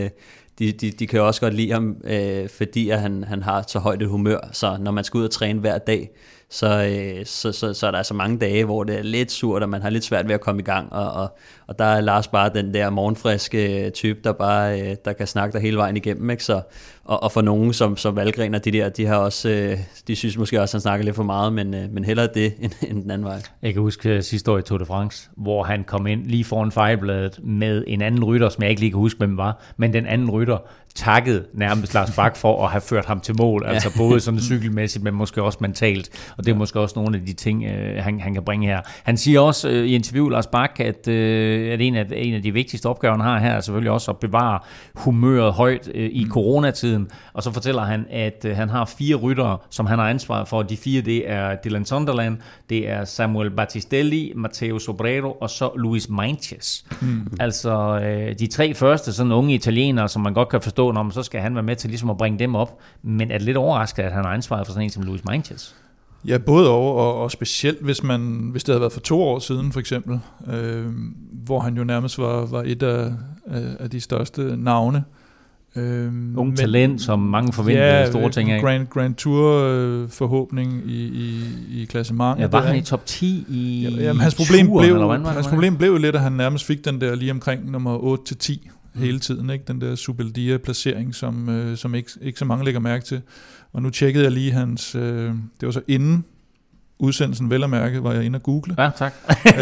de kan jo også godt lide ham, fordi at han har så højt et humør, så når man skal ud og træne hver dag, så er der altså mange dage, hvor det er lidt surt, og man har lidt svært ved at komme i gang, og der er Lars bare den der morgenfriske type, der kan snakke der hele vejen igennem, ikke? Så, og for nogen som Valgren og de har også, de synes måske også, at han snakker lidt for meget, men hellere det end den anden vej. Jeg kan huske sidste år i Tour de France, hvor han kom ind lige foran fejlbladet med en anden rytter, som jeg ikke lige kan huske, hvem var, men den anden rytter takkede nærmest Lars Bak for at have ført ham til mål, altså både sådan cykelmæssigt, men måske også mentalt, og det er måske også nogle af de ting, han kan bringe her. Han siger også i interview, Lars Bak, at en af de vigtigste opgaver, han har her, er selvfølgelig også at bevare humøret højt i coronatiden, og så fortæller han, at han har 4 ryttere, som han har ansvar for. De 4, det er Dylan Sunderland, det er Samuel Battistelli, Matteo Sobrero og så Luis Meintjes. Altså de 3 første sådan unge italienere, som man godt kan forstå, når så skal han være med til ligesom at bringe dem op, men er det lidt overraskende, at han har ansvaret for sådan en som Luis Meintjes? Ja, både og specielt hvis det havde været for 2 år siden for eksempel, hvor han jo nærmest var et af de største navne. Ung talent, som mange forventede store ting af. Grand Tour forhåbning i klassementet. Ja, var han i top 10 i jamen, hans problem blev lidt, at han nærmest fik den der lige omkring nummer 8-10 hele tiden, ikke? Den der Subeldia-placering, som ikke så mange lægger mærke til. Og nu tjekkede jeg lige hans, det var så inden udsendelsen vel at mærke, var jeg inde og google. Ja, tak.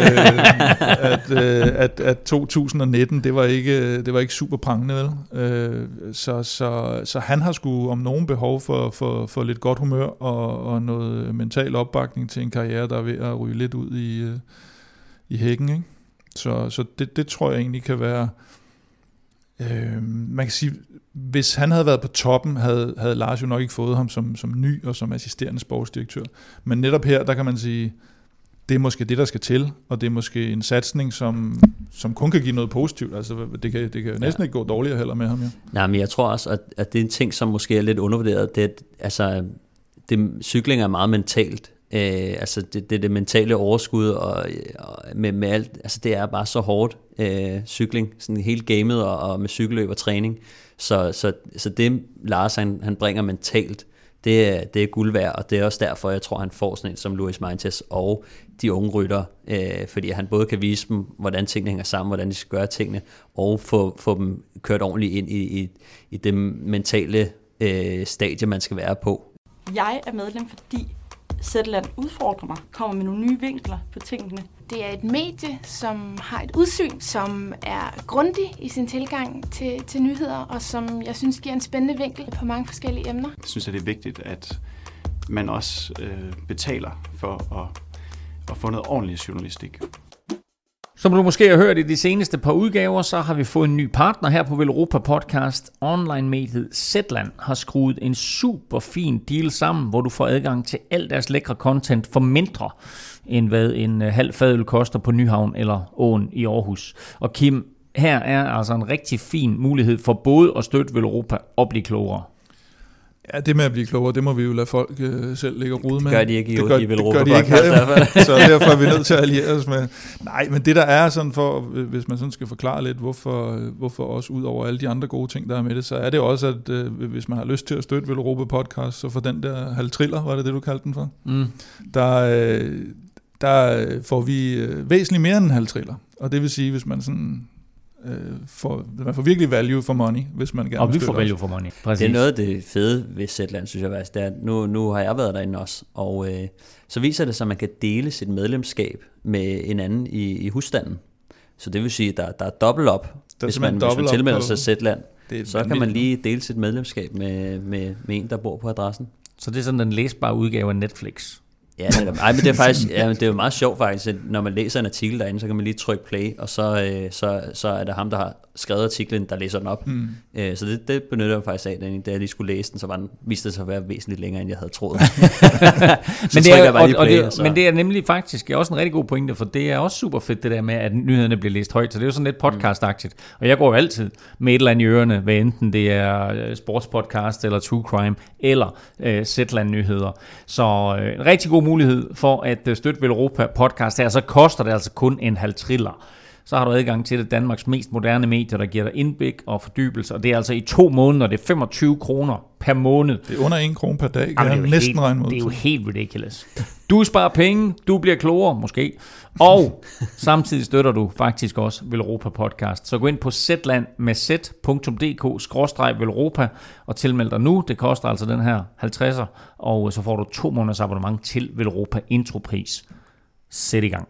At 2019, det var ikke super prangende, vel? Så han har sgu om nogen behov for lidt godt humør og noget mental opbakning til en karriere, der er ved at ryge lidt ud i hækken, ikke? Så det tror jeg egentlig kan være. Man kan sige, hvis han havde været på toppen, havde Lars jo nok ikke fået ham som ny og som assisterende sportsdirektør. Men netop her, der kan man sige, det er måske det, der skal til, og det er måske en satsning, som kun kan give noget positivt. Altså, det kan næsten ikke gå dårligere heller med ham. Ja. Nej, men jeg tror også, at det er en ting, som måske er lidt undervurderet. Cykling er meget mentalt. Altså det mentale overskud og med alt, altså det er bare så hårdt cykling, sådan hele gamet og med cykelløb og træning, så det Lars han bringer mentalt, det er guld værd, og det er også derfor jeg tror han får sådan en som Luis Meintjes og de unge rytter, fordi han både kan vise dem hvordan tingene hænger sammen, hvordan de skal gøre tingene, og få dem kørt ordentligt ind i det mentale stadie man skal være på. Jeg er medlem, fordi Zetland udfordrer mig, kommer med nogle nye vinkler på tingene. Det er et medie, som har et udsyn, som er grundig i sin tilgang til nyheder, og som jeg synes giver en spændende vinkel på mange forskellige emner. Jeg synes, at det er vigtigt, at man også betaler for at få noget ordentlig journalistik. Som du måske har hørt i de seneste par udgaver, så har vi fået en ny partner her på Velropa Podcast. Online-mediet Zetland har skruet en super fin deal sammen, hvor du får adgang til al deres lækre content for mindre, end hvad en halv fadøl koster på Nyhavn eller Åen i Aarhus. Og Kim, her er altså en rigtig fin mulighed for både at støtte Velropa og blive klogere. Ja, det med at blive klogere, det må vi jo lade folk selv ligge og rode med. Det gør de ikke i Velropa Podcast. Det gør de ikke så derfor er vi nødt til at alliere os med. Nej, men det der er sådan for, hvis man sådan skal forklare lidt, hvorfor også ud over alle de andre gode ting, der er med det, så er det også, at hvis man har lyst til at støtte Velropa Podcast, så for den der halvtriller, var det du kaldte den for? Der får vi væsentligt mere end en halvtriller. Og det vil sige, hvis man sådan... man får virkelig value for money, hvis man gerne vil støtte. Og vi får value for money. Præcis. Det er noget af det fede ved Zetland, synes jeg faktisk. Nu har jeg været derinde også, og så viser det sig, at man kan dele sit medlemskab med en anden i husstanden. Så det vil sige, at der er dobbelt op. Hvis man tilmelder sig Zetland, så kan man lige dele sit medlemskab med en, der bor på adressen. Så det er sådan den læsbare udgave af Netflix. Ja, men det er faktisk, det er jo meget sjovt faktisk, at når man læser en artikel derinde, så kan man lige trykke play, og så er det ham, der har skrevet artiklen, der læser den op. Så det benytter jeg faktisk af, da jeg lige skulle læse den, så viste det sig at være væsentligt længere, end jeg havde troet. Men det er nemlig faktisk også en rigtig god pointe, for det er også super fedt det der med, at nyhederne bliver læst højt, så det er jo sådan lidt podcastagtigt. Og jeg går jo altid med et eller andet i ørerne, hvad enten det er sportspodcast, eller true crime, eller Zetland-nyheder. Så en rigtig god mulighed for at støtte Velropa Podcast her, så koster det altså kun en halv triller. Så har du adgang til det Danmarks mest moderne medie, der giver dig indblik og fordybelse, og det er altså i 2 måneder, det er 25 kroner per måned. Det er under 1 krone per dag, kan jeg næsten regne ud. Det er jo helt ridiculous. Du sparer penge, du bliver klogere, måske, og samtidig støtter du faktisk også Velropa Podcast. Så gå ind på zetland.dk/Velropa og tilmeld dig nu. Det koster altså den her 50'er, og så får du 2 måneders abonnement til Velropa intropris. Sæt i gang.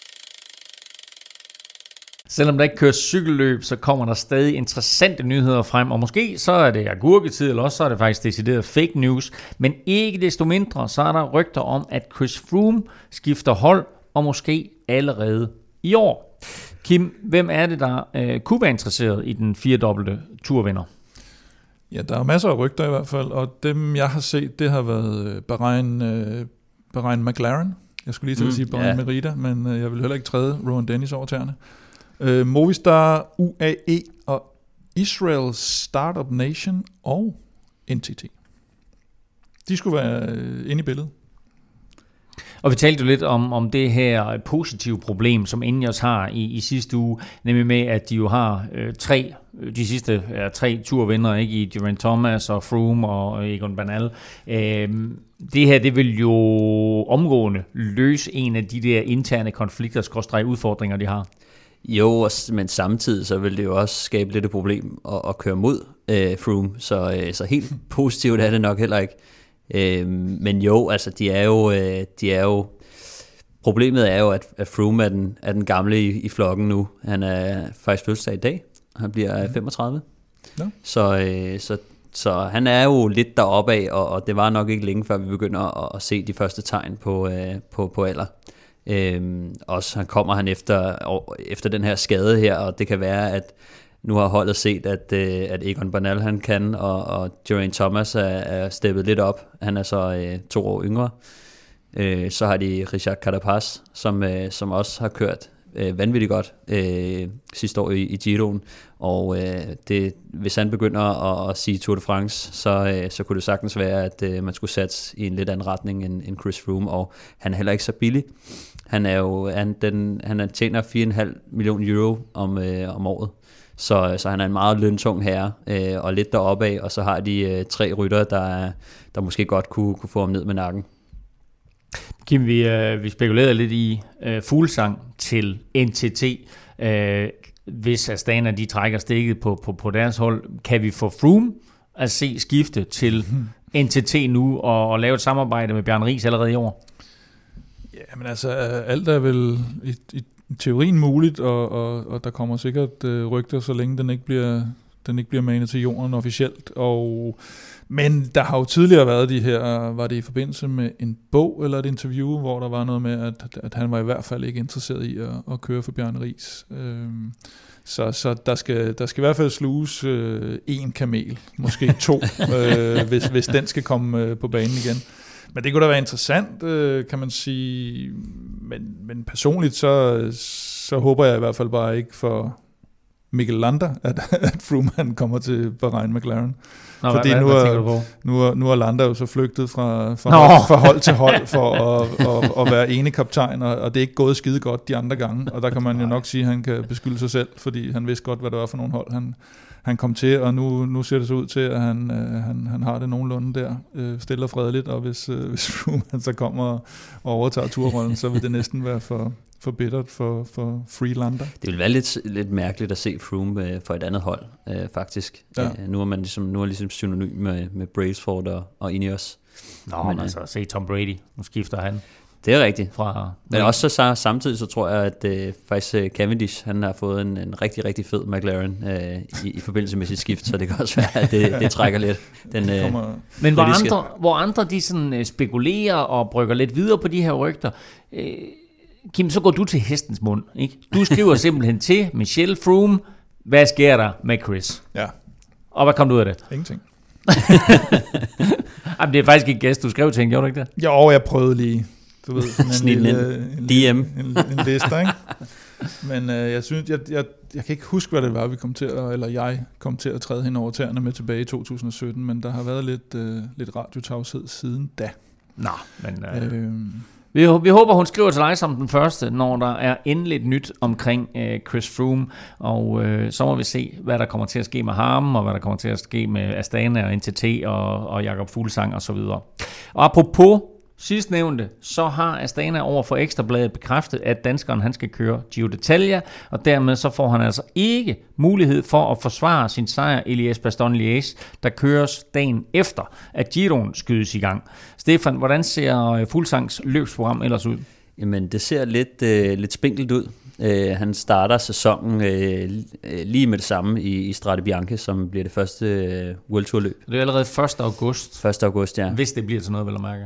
Selvom der ikke kører cykelløb, så kommer der stadig interessante nyheder frem, og måske så er det agurketid, eller også så er det faktisk decideret fake news, men ikke desto mindre, så er der rygter om, at Chris Froome skifter hold, og måske allerede i år. Kim, hvem er det, der kunne være interesseret i den 4-dobbelte turvinder? Ja, der er masser af rygter i hvert fald, og dem jeg har set, det har været Bahrain McLaren. Jeg skulle lige til at sige Bahrain Merida, men jeg vil heller ikke træde Rowan Dennis over tæerne. Movistar, UAE og Israel Startup Nation og NTT. De skulle være inde i billedet. Og vi talte jo lidt om det her positive problem, som Ineos har i sidste uge, nemlig med, at de jo har de sidste 3 turvindere, ikke, i Geraint Thomas og Froome og Egan Bernal. Det her, det vil jo omgående løse en af de der interne konflikter, udfordringer, de har. Jo, men samtidig så vil det jo også skabe lidt et problem at køre mod Froome, så helt positivt er det nok heller ikke. Men jo, altså de er jo problemet er jo, at Froome er den gamle i flokken nu. Han er faktisk fødselsdag i dag. Han bliver 35. Ja. Så han er jo lidt deroppe af, og det var nok ikke længe før vi begynder at se de første tegn på alder. Også han efter den her skade her, og det kan være, at nu har holdet set, at Egan Bernal han kan, og Geraint Thomas er steppet lidt op. Han er så 2 år yngre. Så har de Richard Carapaz, som også har kørt vanvittigt godt sidste år i Giroen, og hvis han begynder at sige Tour de France, så kunne det sagtens være, at man skulle satse i en lidt anden retning end Chris Froome, og han er heller ikke så billig. Han tjener 4,5 millioner euro om året, så han er en meget løntung herre, og lidt deroppe af, og så har de 3 ryttere, der måske godt kunne få ham ned med nakken. Kim, vi spekulerede lidt i fuglsang til NTT. Hvis Astana de trækker stikket på deres hold, kan vi få Froome at se skifte til NTT nu og lave et samarbejde med Bjarne Riis allerede i år? Ja, men altså alt er vel i teorien muligt, og der kommer sikkert rygter, så længe den ikke bliver den ikke bliver manet til jorden officielt. Men der har jo tidligere været de her, var det i forbindelse med en bog eller et interview, hvor der var noget med, at han var i hvert fald ikke interesseret i at køre for Bjarne Riis. Så der skal i hvert fald sluges en kamel, måske 2, hvis den skal komme på banen igen. Men det kunne da være interessant, kan man sige. Men personligt, så håber jeg i hvert fald bare ikke for Mikel Landa, at Froome han kommer til Bahrain McLaren. Nå, fordi nu er Landa jo så flygtet fra hold til hold for at være ene kaptajn, og det er ikke gået skide godt de andre gange, og der kan man jo nok sige, at han kan beskylde sig selv, fordi han vidste godt, hvad det var for nogle hold, han kom til, og nu ser det så ud til, at han har det nogenlunde der, stille og fredeligt, og hvis Froome så kommer og overtager turrollen, så vil det næsten være for bittert for Freelander. Det vil være lidt mærkeligt at se Froome for et andet hold, faktisk. Ja. Nu er man ligesom synonym med Brailsford og Ineos. Men altså, se Tom Brady, nu skifter han. Det er rigtigt. Men også så samtidig så tror jeg, at faktisk Cavendish, han har fået en rigtig, rigtig fed McLaren i forbindelse med sit skift, så det kan også være, at det trækker lidt. Men hvor andre de sådan spekulerer og brygger lidt videre på de her rygter, Kim, så går du til hestens mund, ikke? Du skriver simpelthen til Michel Froome, hvad sker der med Chris? Ja. Og hvad kom du ud af det? Ingenting. Jamen, det er faktisk ikke gæst, du skrev til, gjorde du ikke det? Jo, jeg prøvede lige. Du ved, sådan en DM. En liste, ikke? Men jeg synes, jeg kan ikke huske, hvad det var, jeg kom til at træde hen over tæerne med tilbage i 2017, men der har været lidt radiotavshed siden da. Nå, men... Vi håber, hun skriver til dig som den første, når der er endeligt nyt omkring Chris Froome, og så må vi se, hvad der kommer til at ske med ham, og hvad der kommer til at ske med Astana og NTT og Jakob Fuglsang og så videre. Og apropos sidstnævnte, så har Astana over for Ekstrabladet bekræftet, at danskeren han skal køre Giro d'Italia, og dermed så får han altså ikke mulighed for at forsvare sin sejr i Liège-Bastogne-Liège, der køres dagen efter, at Giroen skydes i gang. Stefan, hvordan ser Fuglsangs løbsprogram ellers ud? Jamen, det ser lidt spinkelt ud. Han starter sæsonen lige med det samme i Strade Bianche, som bliver det første World Tour løb. Det er allerede 1. august. 1. august, ja. Hvis det bliver til noget, vel at mærke.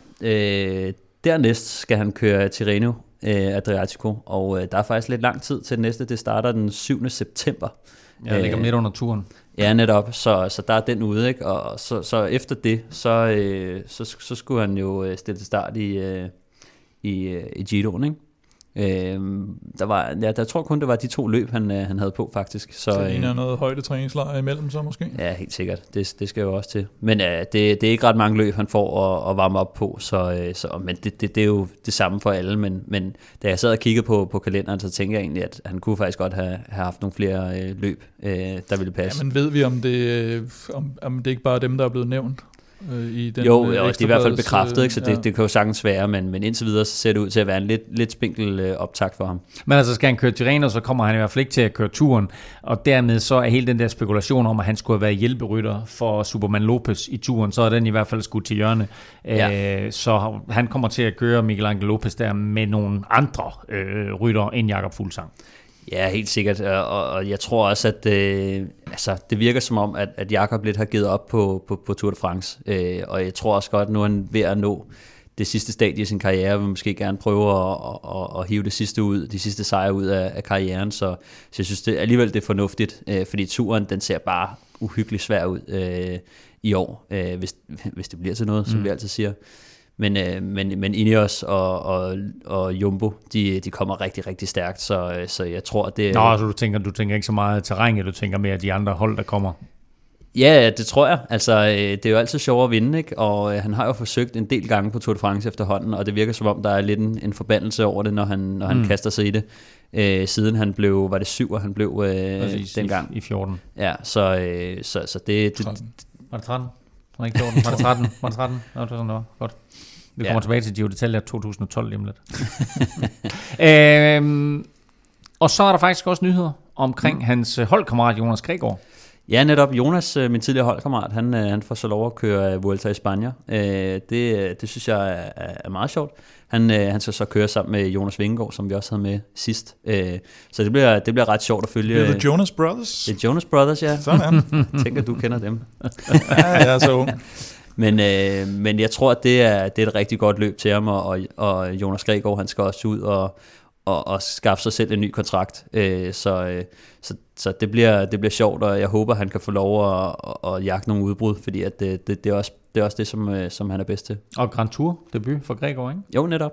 Ja. Dernæst skal han køre Tirreno Adriatico, og der er faktisk lidt lang tid til det næste. Det starter den 7. september. Ja, det ligger midt under turen. Ja, netop. Så der er den ude, ikke? Og så efter det, så skulle han jo stille til start i Giroen, ikke? Jeg tror kun det var de 2 løb han havde på faktisk. Så det ligner noget højdetræningslejr imellem så måske? Ja, helt sikkert. Det skal jo også til. Men det er ikke ret mange løb han får at varme op på, men det er jo det samme for alle. Men da jeg sad og kiggede på kalenderen, så tænkte jeg egentlig, at han kunne faktisk godt have haft nogle flere løb, der ville passe. Ja, men ved vi om det ikke bare er dem, der er blevet nævnt? Det er i hvert fald bekræftet, ikke? Så det kan jo sagtens være, men indtil videre så ser det ud til at være en lidt spinkel optakt for ham. Men altså skal han køre Tirreno, så kommer han i hvert fald ikke til at køre turen, og dermed så er hele den der spekulation om, at han skulle have været hjælperytter for Superman Lopez i turen, så er den i hvert fald skudt til hjørne. Ja. Så han kommer til at køre Miguel Angel Lopez der med nogle andre rytter end Jakob Fuglsang. Ja, helt sikkert, og jeg tror også, at det virker som om, at Jakob lidt har givet op på Tour de France, og jeg tror også godt, nu er han ved at nå det sidste stadie i sin karriere, vil måske gerne prøve at hive det sidste ud, de sidste sejre ud af karrieren, så jeg synes det alligevel det er fornuftigt, fordi turen den ser bare uhyggeligt svær ud i år, hvis det bliver til noget, som vi altid siger. Men Ineos og Jumbo, de kommer rigtig, rigtig stærkt, så jeg tror, det... Nå, så du tænker ikke så meget terræn, du tænker mere de andre hold, der kommer? Ja, det tror jeg. Altså, det er jo altid sjovere at vinde, ikke? Og han har jo forsøgt en del gange på Tour de France efterhånden, og det virker som om, der er lidt en forbandelse over det, når han kaster sig i det. Siden han blev, var det 7, han blev dengang? I 14. Ja, så det... 13. Var det 13? Var det ikke 14? Var det 13? Var det 13? Nå, det var sådan noget. Godt. Vi kommer tilbage til Giro d'Italia 2012 lige om lidt. Og så er der faktisk også nyheder omkring hans holdkammerat Jonas Gregor. Ja, netop. Jonas, min tidligere holdkammerat, han får så lov at køre Vuelta i Spanien. Det synes jeg er meget sjovt. Han skal så køre sammen med Jonas Vingegaard, som vi også havde med sidst. Så det bliver ret sjovt at følge. Det er The Jonas Brothers. Det er Jonas Brothers, ja. Sådan. Tænker, du kender dem. Ja, jeg er så ung. Men jeg tror, at det er et rigtig godt løb til ham, og Jonas Gregaard, han skal også ud og skaffe sig selv en ny kontrakt. Så det bliver sjovt, og jeg håber, han kan få lov at jagte nogle udbrud, fordi at det er også det, som han er bedst til. Og Grand Tour debut for Gregaard, ikke? Jo, netop.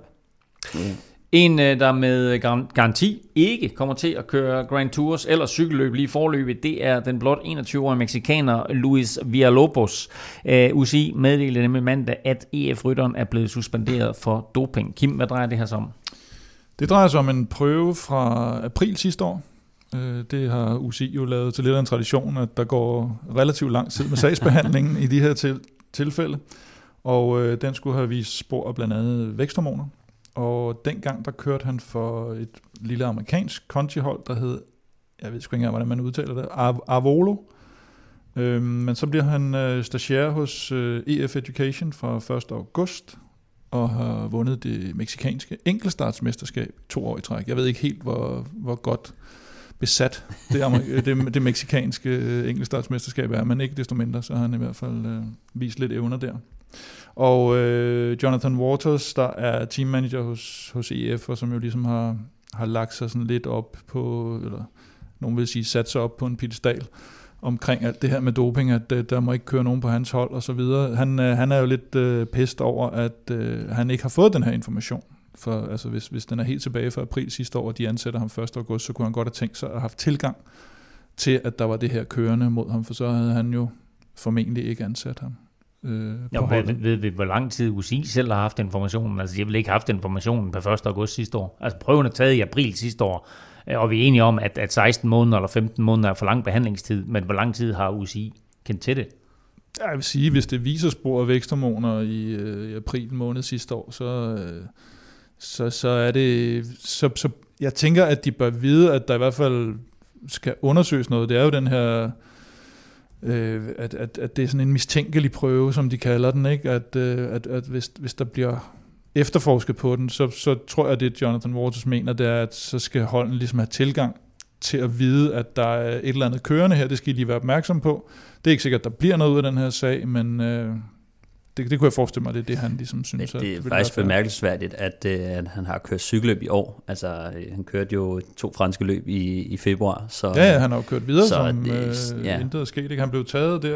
En, der med garanti ikke kommer til at køre Grand Tours eller cykelløb lige forløbet, det er den blot 21-årige mexikaner Luis Villalobos. UCI meddelte nemlig mandag, at EF-rytteren er blevet suspenderet for doping. Kim, hvad drejer det her så om? Det drejer sig om en prøve fra april sidste år. Det har UCI jo lavet til lidt af en tradition, at der går relativt lang tid med sagsbehandlingen i de her tilfælde. Og den skulle have vist spor af blandt andet væksthormoner. Og dengang der kørte han for et lille amerikansk countryhold, der hed, jeg ved sgu ikke engang, hvordan man udtaler det, Arvolo. Men så bliver han stagiaire hos EF Education fra 1. august, og har vundet det mexikanske enkeltstartsmesterskab 2 år i træk. Jeg ved ikke helt, hvor godt besat det mexikanske enkeltstartsmesterskab er, men ikke desto mindre, så har han i hvert fald vist lidt evner der. Og Jonathan Waters, der er teammanager hos EF, og som jo ligesom har lagt sig sådan lidt op på, eller nogen vil sige sat sig op på en piedestal omkring alt det her med doping, at der må ikke køre nogen på hans hold og så videre. Han er jo lidt pissed over, at han ikke har fået den her information. For altså, hvis den er helt tilbage fra april sidste år, og de ansætter ham 1. august, så kunne han godt have tænkt sig at have haft tilgang til, at der var det her kørende mod ham, for så havde han jo formentlig ikke ansat ham. Ved vi, hvor lang tid UCI selv har haft informationen? Altså, de har vel ikke haft informationen på 1. august sidste år. Altså, prøven er taget i april sidste år, og vi er enige om, at 16 måneder eller 15 måneder er for lang behandlingstid, men hvor lang tid har UCI kendt til det? Jeg vil sige, hvis det viser spor af væksthormoner i april måned sidste år, så er det... Så jeg tænker, at de bør vide, at der i hvert fald skal undersøges noget. Det er jo den her... At det er sådan en mistænkelig prøve, som de kalder den, ikke? At hvis der bliver efterforsket på den, så tror jeg, det Jonathan Waters mener, det er, at så skal holden ligesom have tilgang til at vide, at der er et eller andet kørende her. Det skal de være opmærksom på. Det er ikke sikkert, at der bliver noget ud af den her sag, men det kunne jeg forestille mig, det er det, han ligesom synes. Det er faktisk bemærkelsesværdigt, at han har kørt cykelløb i år. Altså, han kørte jo 2 franske løb i februar. Så, ja, han har jo kørt videre, som intet er sket. Ikke? Han blev taget der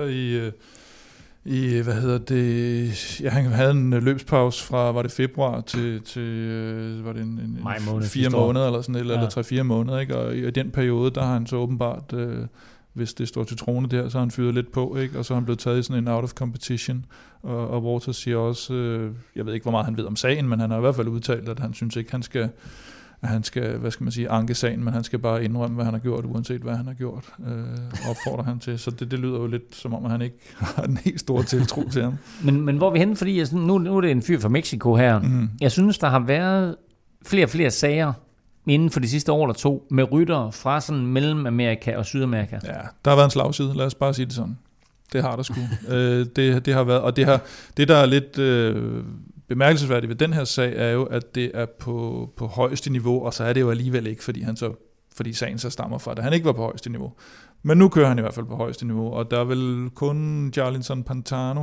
i hvad hedder det? Ja, han havde en løbspause fra, var det februar til var det en 4 måneder eller sådan eller 3-4 måneder, ikke? Og i den periode, der har han så åbenbart, hvis det står til trone der, så har han fyret lidt på, ikke? Og så er han blevet taget i sådan en out of competition. Og Waters siger også, jeg ved ikke, hvor meget han ved om sagen, men han har i hvert fald udtalt, at han synes ikke, han skal, hvad skal man sige, anke sagen, men han skal bare indrømme, hvad han har gjort, uanset hvad han har gjort, opfordrer han til. Så det lyder jo lidt, som om han ikke har en helt stor tiltro til ham. Men hvor er vi henne? Fordi nu er det en fyr fra Mexico her. Mm-hmm. Jeg synes, der har været flere og flere sager inden for de sidste år eller 2, med ryttere fra sådan Mellemamerika og Sydamerika. Ja, der har været en slagside, lad os bare sige det sådan. Det har der sgu. Det har været, og det der er lidt bemærkelsesværdigt ved den her sag, er jo, at det er på højeste niveau, og så er det jo alligevel ikke, fordi sagen så stammer fra, at han ikke var på højeste niveau. Men nu kører han i hvert fald på højeste niveau, og der er vel kun Jarlinson Pantano,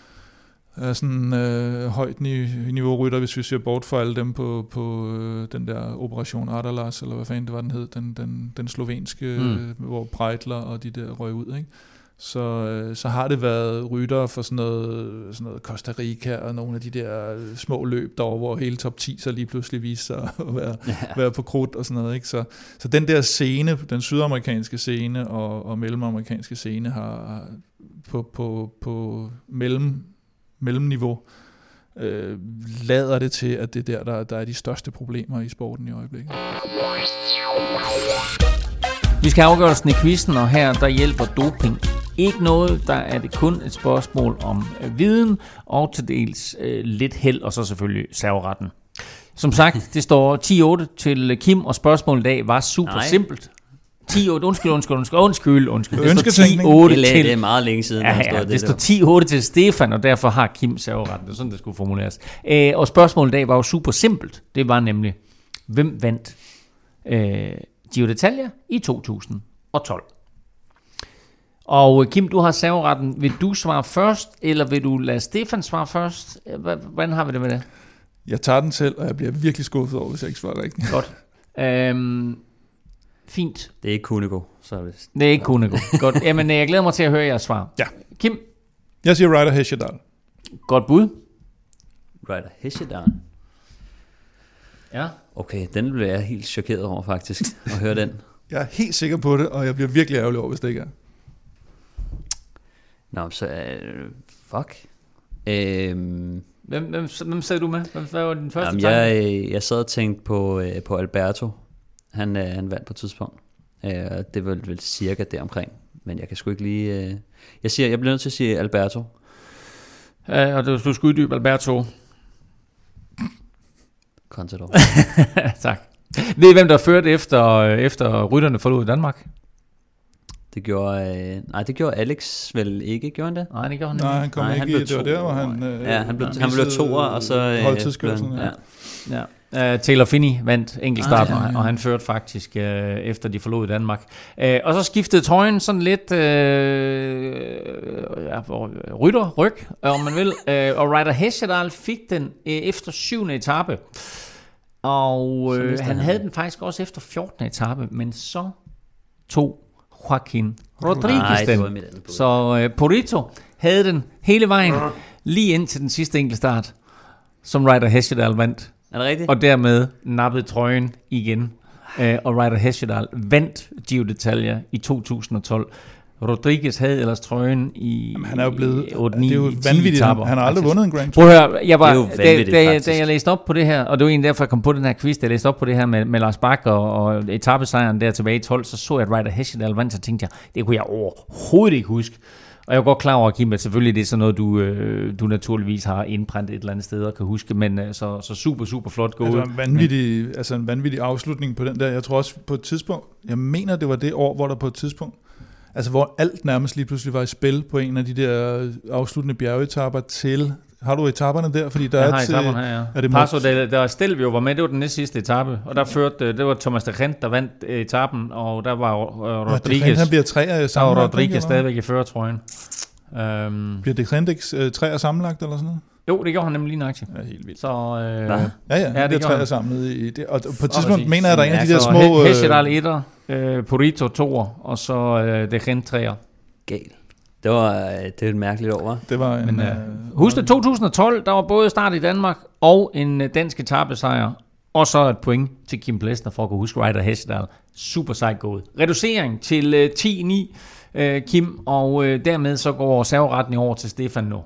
sådan højt niveau-rytter, hvis vi ser bort fra alle dem på den der Operation Adalas, eller hvad fanden det var, den hed, den slovenske, hvor Breitler og de der røg ud, ikke? Så har det været rytter for sådan noget Costa Rica og nogle af de der små løb derovre, hvor hele top 10 så lige pludselig viser sig at være på krudt og sådan noget, ikke? Så den der scene, den sydamerikanske scene og mellemamerikanske scene har på mellemniveau lader det til, at det der er de største problemer i sporten i øjeblikket. Vi skal afgøre os i quizzen, og her der hjælper doping ikke noget. Der er det kun et spørgsmål om viden og til dels lidt held, og så selvfølgelig serveretten. Som sagt, det står 10-8 til Kim, og spørgsmålet i dag var super simpelt. Undskyld. Ønsketænkning. Det er meget længe siden. Det står 10-8 til Stefan, og derfor har Kim serveretten. Det er sådan, det skulle formuleres. Og spørgsmålet i dag var jo super simpelt. Det var nemlig, hvem vandt Giro d'Italia i 2012? Og Kim, du har serveretten. Vil du svare først, eller vil du lade Stefan svare først? Hvordan har vi det med det? Jeg tager den selv, og jeg bliver virkelig skuffet over, hvis jeg ikke svarer rigtigt. Godt. Fint. Det er ikke Kunego. Det er ikke Kunego. Godt. Jamen, jeg glæder mig til at høre jeres svar. Ja. Kim? Jeg siger Ryder Hesjedal. Godt bud. Ryder Hesjedal. Ja. Okay, den blev jeg helt chokeret over faktisk, at høre den. Jeg er helt sikker på det, og jeg bliver virkelig ærgerlig over, hvis det ikke er. Nå, så fuck. Hvem sagde du med? Hvad var din første tanke? Jeg sad og tænkte på Alberto. Han vandt på et tidspunkt. Det var vel cirka deromkring. Men jeg kan sgu ikke lige... Jeg bliver nødt til at sige Alberto. Og du skulle uddybe Alberto. Contador. Tak. Ved I, hvem der førte efter rytterne forlod Danmark? Det gjorde Alex vel ikke, gjorde han det? Nej, det gjorde han ikke. Nej, han kom ikke i, det var der, hvor han blev toer, og så... holdtidskørselen, ja. Taylor Phinney vandt enkeltstarten, og han førte faktisk efter de forlod Danmark. Og så skiftede trøjen sådan lidt ryg, om man vil. Og Ryder Hesjedal fik den efter 7. etape. Og han havde den faktisk også efter 14. etape, men så tog Joaquin Rodriguez den. Så Porito havde den hele vejen, lige ind til den sidste enkeltstart, som Ryder Hesjedal vandt. Er det rigtigt? Og dermed nappede trøjen igen. Og Ryder Hesjedal vandt Giro d'Italia i 2012. Rodriguez havde ellers trøjen i 8-9 han er jo blevet, det er jo vanvittigt. Etaper, han har aldrig vundet en Grand Tour. Prøv at høre, da jeg læste op på det her, og det var egentlig derfor, jeg kom på den her quiz, da jeg læste op på det her med Lars Bak og etapesejren der tilbage i 12, så jeg, at Ryder Hesjedal vandt, så tænkte jeg, det kunne jeg overhovedet ikke huske. Og jeg er godt klar over, Kim, at selvfølgelig det er sådan noget, du naturligvis har indprintet et eller andet sted og kan huske, men så super, super flot gået. Altså en vanvittig afslutning på den der. Jeg tror også på et tidspunkt, jeg mener, det var det år, hvor der på et tidspunkt, altså hvor alt nærmest lige pludselig var i spil på en af de der afsluttende bjergetapper til... Har du etaperne der? Fordi der jeg har etaperne her, ja. Er det Paso der Stelvio var med, det var den næste sidste etape, og der førte, det var Thomas de Gent, der vandt etappen, og der var Rodriguez. Han bliver træer sammenlagt. Der var Rodriguez stadigvæk i førertrøjen. Bliver de Gent ikke træer sammenlagt eller sådan noget? Jo, det gjorde han nemlig lige nøjagtigt. Ja, helt vildt. Så, ja, det træer samlet i det. Og på et tidspunkt mener jeg, at der er en af de der små... Hesjedal 1'er, Porito 2'er, og så de Gent 3'er. Galt. Det er et mærkeligt år, Det var en... husk det, 2012, der var både start i Danmark og en dansk etapesejr, og så et point til Kim Plesner for at kunne huske Ryder Hesjedal. Super sejt gået. Reducering til 10-9, Kim, og dermed så går serveretten i over til Stefan nu.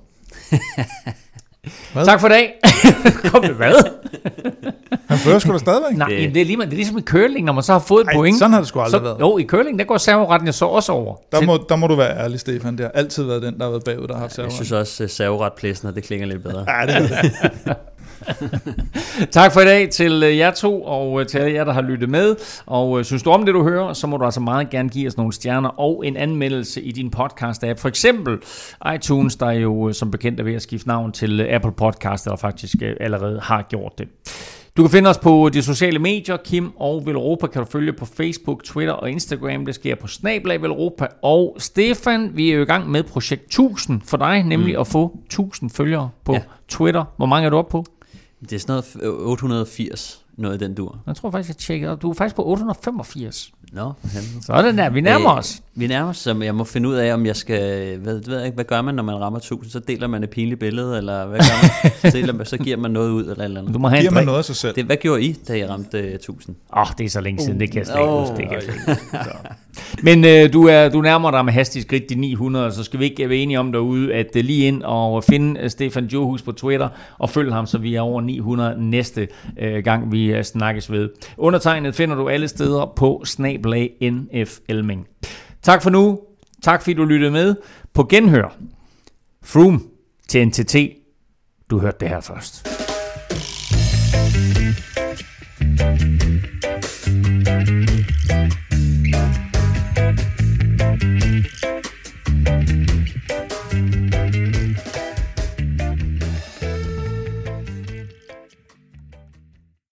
Tak for i dag. Kom det hvad? Han fører sgu da stadigvæk. Nej, det er ligesom i curling, når man så har fået et point. Sådan har det sgu aldrig været. Jo, i curling, der går serveretten så også over. Der må du være ærlig, Stefan. Det har altid været den, der har været bagud, der har haft serveret. Jeg synes også, serveret Plesner, det klinger lidt bedre. Ja, det er det. Tak for i dag til jer to, og til alle jer, der har lyttet med. Og synes du om det, du hører, så må du altså meget gerne give os nogle stjerner og en anmeldelse i din podcast-app. For eksempel iTunes, der jo som bekendt er ved at skifte navn til Apple Podcast, eller faktisk allerede har gjort det. Du kan finde os på de sociale medier. Kim og Velropa kan du følge på Facebook, Twitter og Instagram. Det sker på @Velropa. Og Stefan, vi er jo i gang med projekt 1000 for dig, nemlig at få 1000 følgere på Twitter. Hvor mange er du oppe på? Det er sådan noget 880, noget i den dur. Jeg tror faktisk, jeg tjekkede op. Du er faktisk på 885. Nå, sådan der. Vi nærmer os. Vi nærmer os, så jeg må finde ud af, om jeg skal... Hvad gør man, når man rammer 1000? Så deler man et pinligt billede, eller hvad gør man? Så giver man noget ud, eller eller andet. Du må have man noget af sig selv. Hvad gjorde I, da I ramte 1000? Det er så længe siden, det kan jeg slet ikke huske. Men du nærmer dig med hastige skridt de 900, så skal vi ikke være enige om derude, at lige ind og finde Stefan Djurhus på Twitter, og følg ham, så vi er over 900 næste gang, vi snakkes ved. Undertegnet finder du alle steder på @NF Elming. Tak for nu. Tak fordi du lyttede med. På genhør. Froome til NTT. Du hørte det her først.